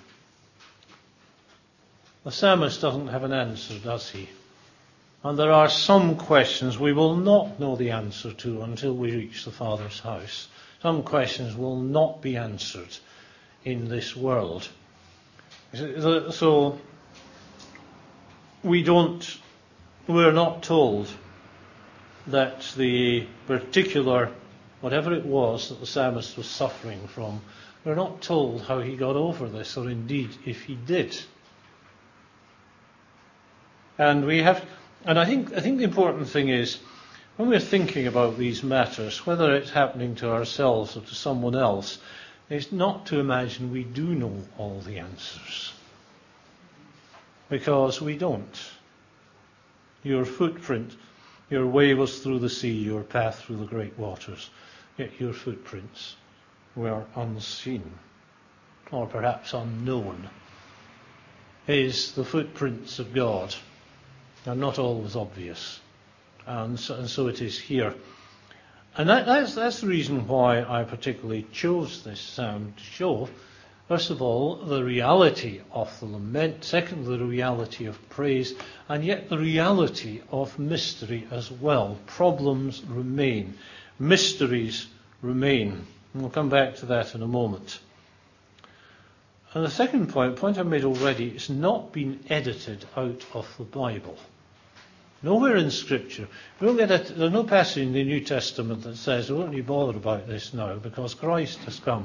The psalmist doesn't have an answer, does he? And there are some questions we will not know the answer to until we reach the Father's house. Some questions will not be answered in this world. So we don't, we're not told that the particular, whatever it was that the psalmist was suffering from, we're not told how he got over this, or indeed if he did. And we have, and I think, I think the important thing is, when we're thinking about these matters, whether it's happening to ourselves or to someone else, is not to imagine we do know all the answers. Because we don't. Your footprint, your way was through the sea, your path through the great waters, yet your footprints were unseen, or perhaps unknown. Is the footprints of God are not always obvious. And so, and so it is here. And that, that's, that's the reason why I particularly chose this psalm to show, first of all, the reality of the lament, secondly, the reality of praise, and yet the reality of mystery as well. Problems remain. Mysteries remain. And we'll come back to that in a moment. And the second point, point I made already, it's not been edited out of the Bible. Nowhere in Scripture. We don't get a, there's no passage in the New Testament that says, "Oh, don't you bother about this now, because Christ has come."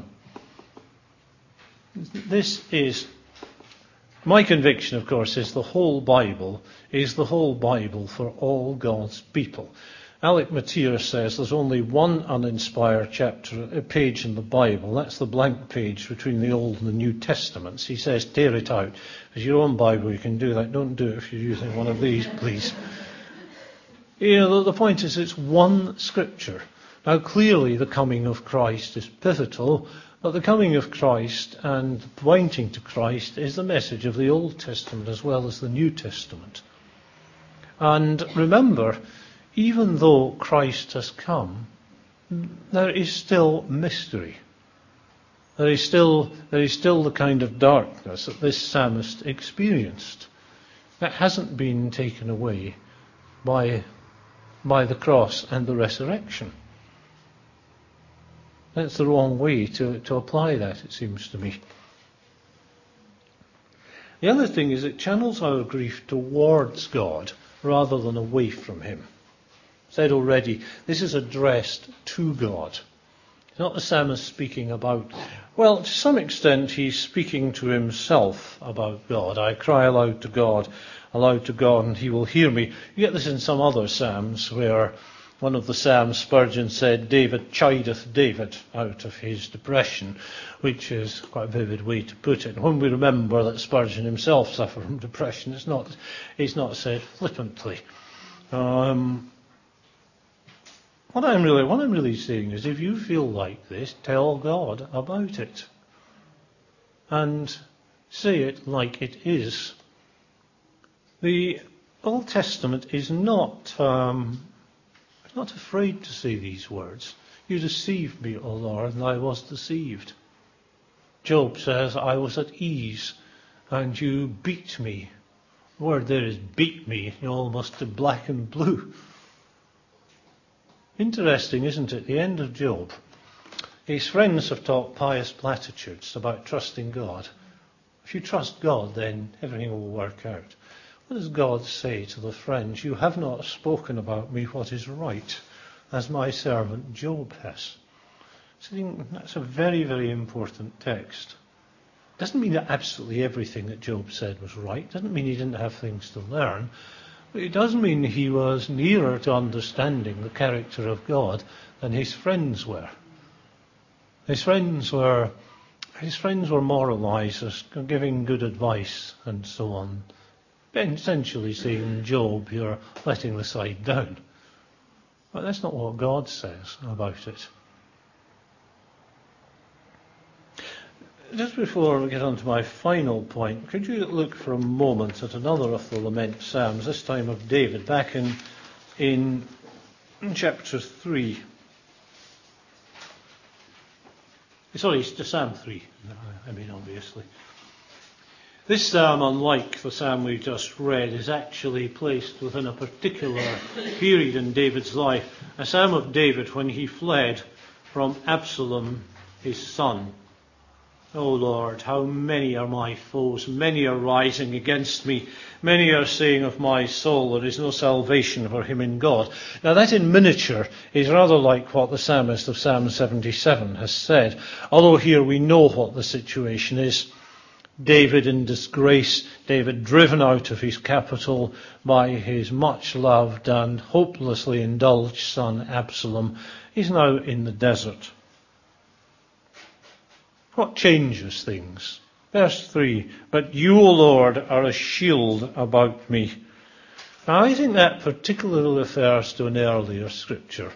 This is, my conviction, of course, is the whole Bible is the whole Bible for all God's people. Alec Matier says there's only one uninspired chapter, a page in the Bible. That's the blank page between the Old and the New Testaments. He says, tear it out. As your own Bible, you can do that. Don't do it if you're using one of these, please. You know, the, the point is it's one scripture. Now, clearly the coming of Christ is pivotal, but the coming of Christ and pointing to Christ is the message of the Old Testament as well as the New Testament. And remember, even though Christ has come, there is still mystery. There is still, there is still the kind of darkness that this psalmist experienced. That hasn't been taken away by, by the cross and the resurrection. That's the wrong way to, to apply that, it seems to me. The other thing is it channels our grief towards God rather than away from him. Said already, this is addressed to God. It's not the psalmist speaking about, well, to some extent he's speaking to himself about God. I cry aloud to God, aloud to God, and he will hear me. You get this in some other psalms where one of the psalms, Spurgeon said, David chideth David out of his depression, which is quite a vivid way to put it. When we remember that Spurgeon himself suffered from depression, it's not, it's not said flippantly. Um, What I'm really, what I'm really saying is, if you feel like this, tell God about it, and say it like it is. The Old Testament is not, um, not afraid to say these words. You deceived me, O Lord, and I was deceived. Job says, I was at ease, and you beat me. The word there is beat me, almost to black and blue. Interesting, isn't it? The end of Job. His friends have talked pious platitudes about trusting God. If you trust God, then everything will work out. What does God say to the friends? You have not spoken about me what is right, as my servant Job has. So I think that's a very, very important text. Doesn't mean that absolutely everything that Job said was right. Doesn't mean he didn't have things to learn. It does mean he was nearer to understanding the character of God than his friends were. His friends were, his friends were moralizers, giving good advice and so on, essentially saying, Job, you're letting the side down. But that's not what God says about it. Just before we get on to my final point, could you look for a moment at another of the lament psalms, this time of David, back in, in, in chapter three. Sorry, it's to Psalm three, I mean, obviously. This psalm, unlike the psalm we just read, is actually placed within a particular period in David's life, a psalm of David when he fled from Absalom, his son. O Lord, how many are my foes? Many are rising against me. Many are saying of my soul, there is no salvation for him in God. Now that in miniature is rather like what the psalmist of Psalm seventy-seven has said. Although here we know what the situation is. David in disgrace, David driven out of his capital by his much loved and hopelessly indulged son Absalom. He's now in the desert. What changes things? Verse three, but you, O Lord, are a shield about me. Now I think that particularly refers to an earlier scripture.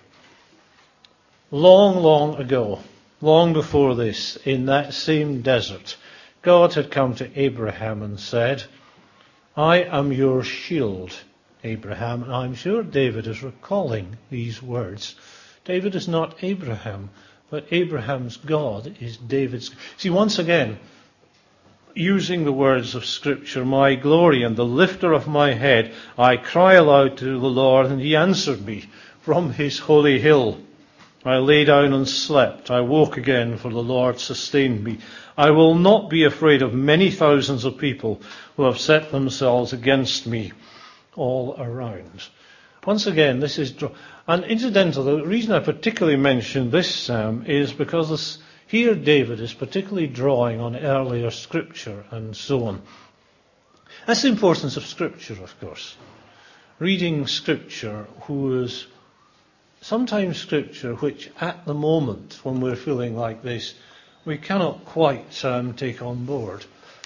Long, long ago, long before this, in that same desert, God had come to Abraham and said, I am your shield, Abraham. And I'm sure David is recalling these words. David is not Abraham, but Abraham's God is David's. See, once again, using the words of Scripture, my glory and the lifter of my head, I cry aloud to the Lord, and he answered me from his holy hill. I lay down and slept. I woke again, for the Lord sustained me. I will not be afraid of many thousands of people who have set themselves against me all around. Once again, this is... And incidentally, the reason I particularly mention this psalm is because this, here David is particularly drawing on earlier scripture and so on. That's the importance of scripture, of course. Reading scripture who is sometimes scripture which at the moment when we're feeling like this we cannot quite um, take on board.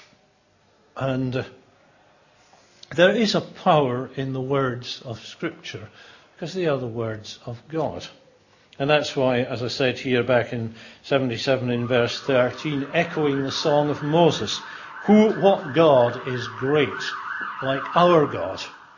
And uh, there is a power in the words of scripture because they are the words of God. And that's why, as I said here back in seventy-seven in verse thirteen, echoing the song of Moses, who, what God is great, like our God?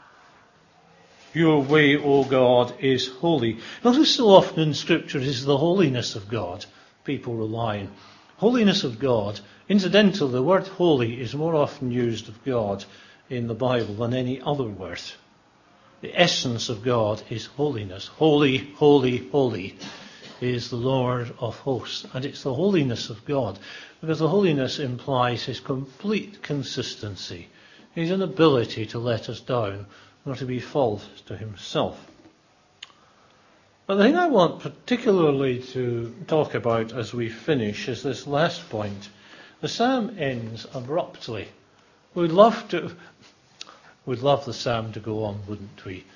Your way, O God, is holy. Notice so often in Scripture it is the holiness of God people rely on. Holiness of God. Incidentally, the word holy is more often used of God in the Bible than any other word. The essence of God is holiness. Holy, holy, holy is the Lord of hosts. And it's the holiness of God, because the holiness implies his complete consistency, his inability to let us down, or to be false to himself. But the thing I want particularly to talk about as we finish is this last point. The psalm ends abruptly. We'd love to, we'd love the psalm to go on, wouldn't we?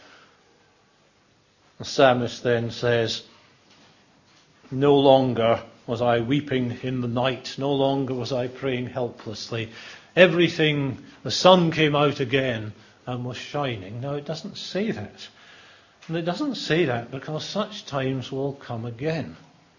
The psalmist then says, no longer was I weeping in the night, no longer was I praying helplessly. Everything, the sun came out again and was shining. Now it doesn't say that. And it doesn't say that because such times will come again.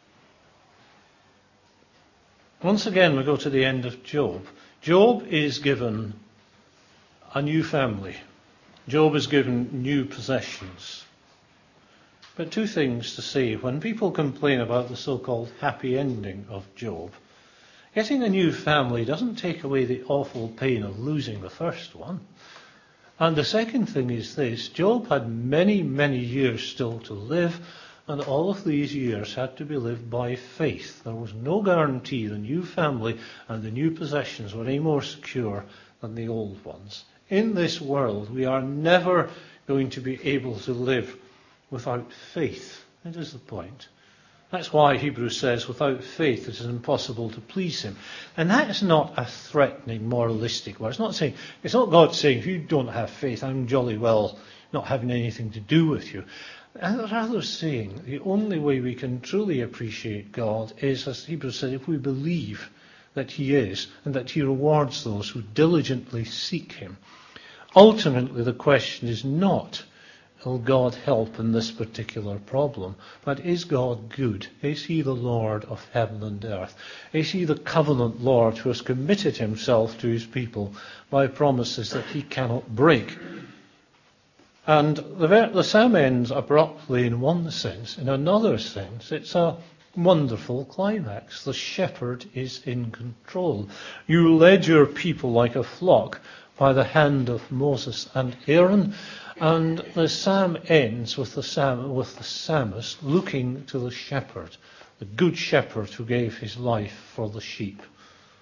Once again we go to the end of Job. Job is given a new family. Job is given new possessions. But two things to say. When people complain about the so-called happy ending of Job, getting a new family doesn't take away the awful pain of losing the first one. And the second thing is this, Job had many, many years still to live, and all of these years had to be lived by faith. There was no guarantee the new family and the new possessions were any more secure than the old ones. In this world, we are never going to be able to live without faith. That is the point. That's why Hebrews says, without faith it is impossible to please him. And that is not a threatening, moralistic word. It's not saying, it's not God saying, if you don't have faith, I'm jolly well not having anything to do with you. And rather saying, the only way we can truly appreciate God is, as Hebrews said, if we believe that he is, and that he rewards those who diligently seek him. Ultimately, the question is not, will God help in this particular problem? But is God good? Is he the Lord of heaven and earth? Is he the covenant Lord who has committed himself to his people by promises that he cannot break? And the, the psalm ends abruptly in one sense. In another sense, it's a wonderful climax. The shepherd is in control. You led your people like a flock by the hand of Moses and Aaron. And the psalm ends with the, psalm, with the psalmist looking to the shepherd, the good shepherd who gave his life for the sheep.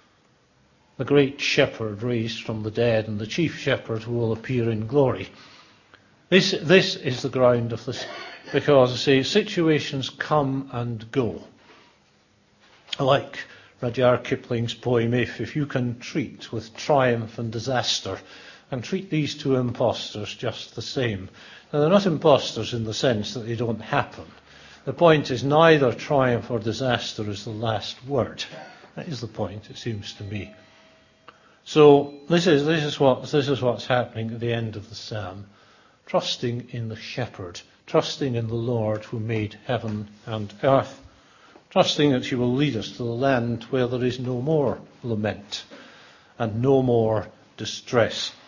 the great shepherd raised from the dead, and the chief shepherd who will appear in glory. This, this is the ground of this, because I say situations come and go. Like Rudyard Kipling's poem, If, if you can treat with triumph and disaster, and treat these two impostors just the same. Now, they're not impostors in the sense that they don't happen. The point is neither triumph or disaster is the last word. That is the point, it seems to me. So this is this is what this is what's happening at the end of the psalm. Trusting in the shepherd, trusting in the Lord who made heaven and earth, trusting that he will lead us to the land where there is no more lament and no more distress.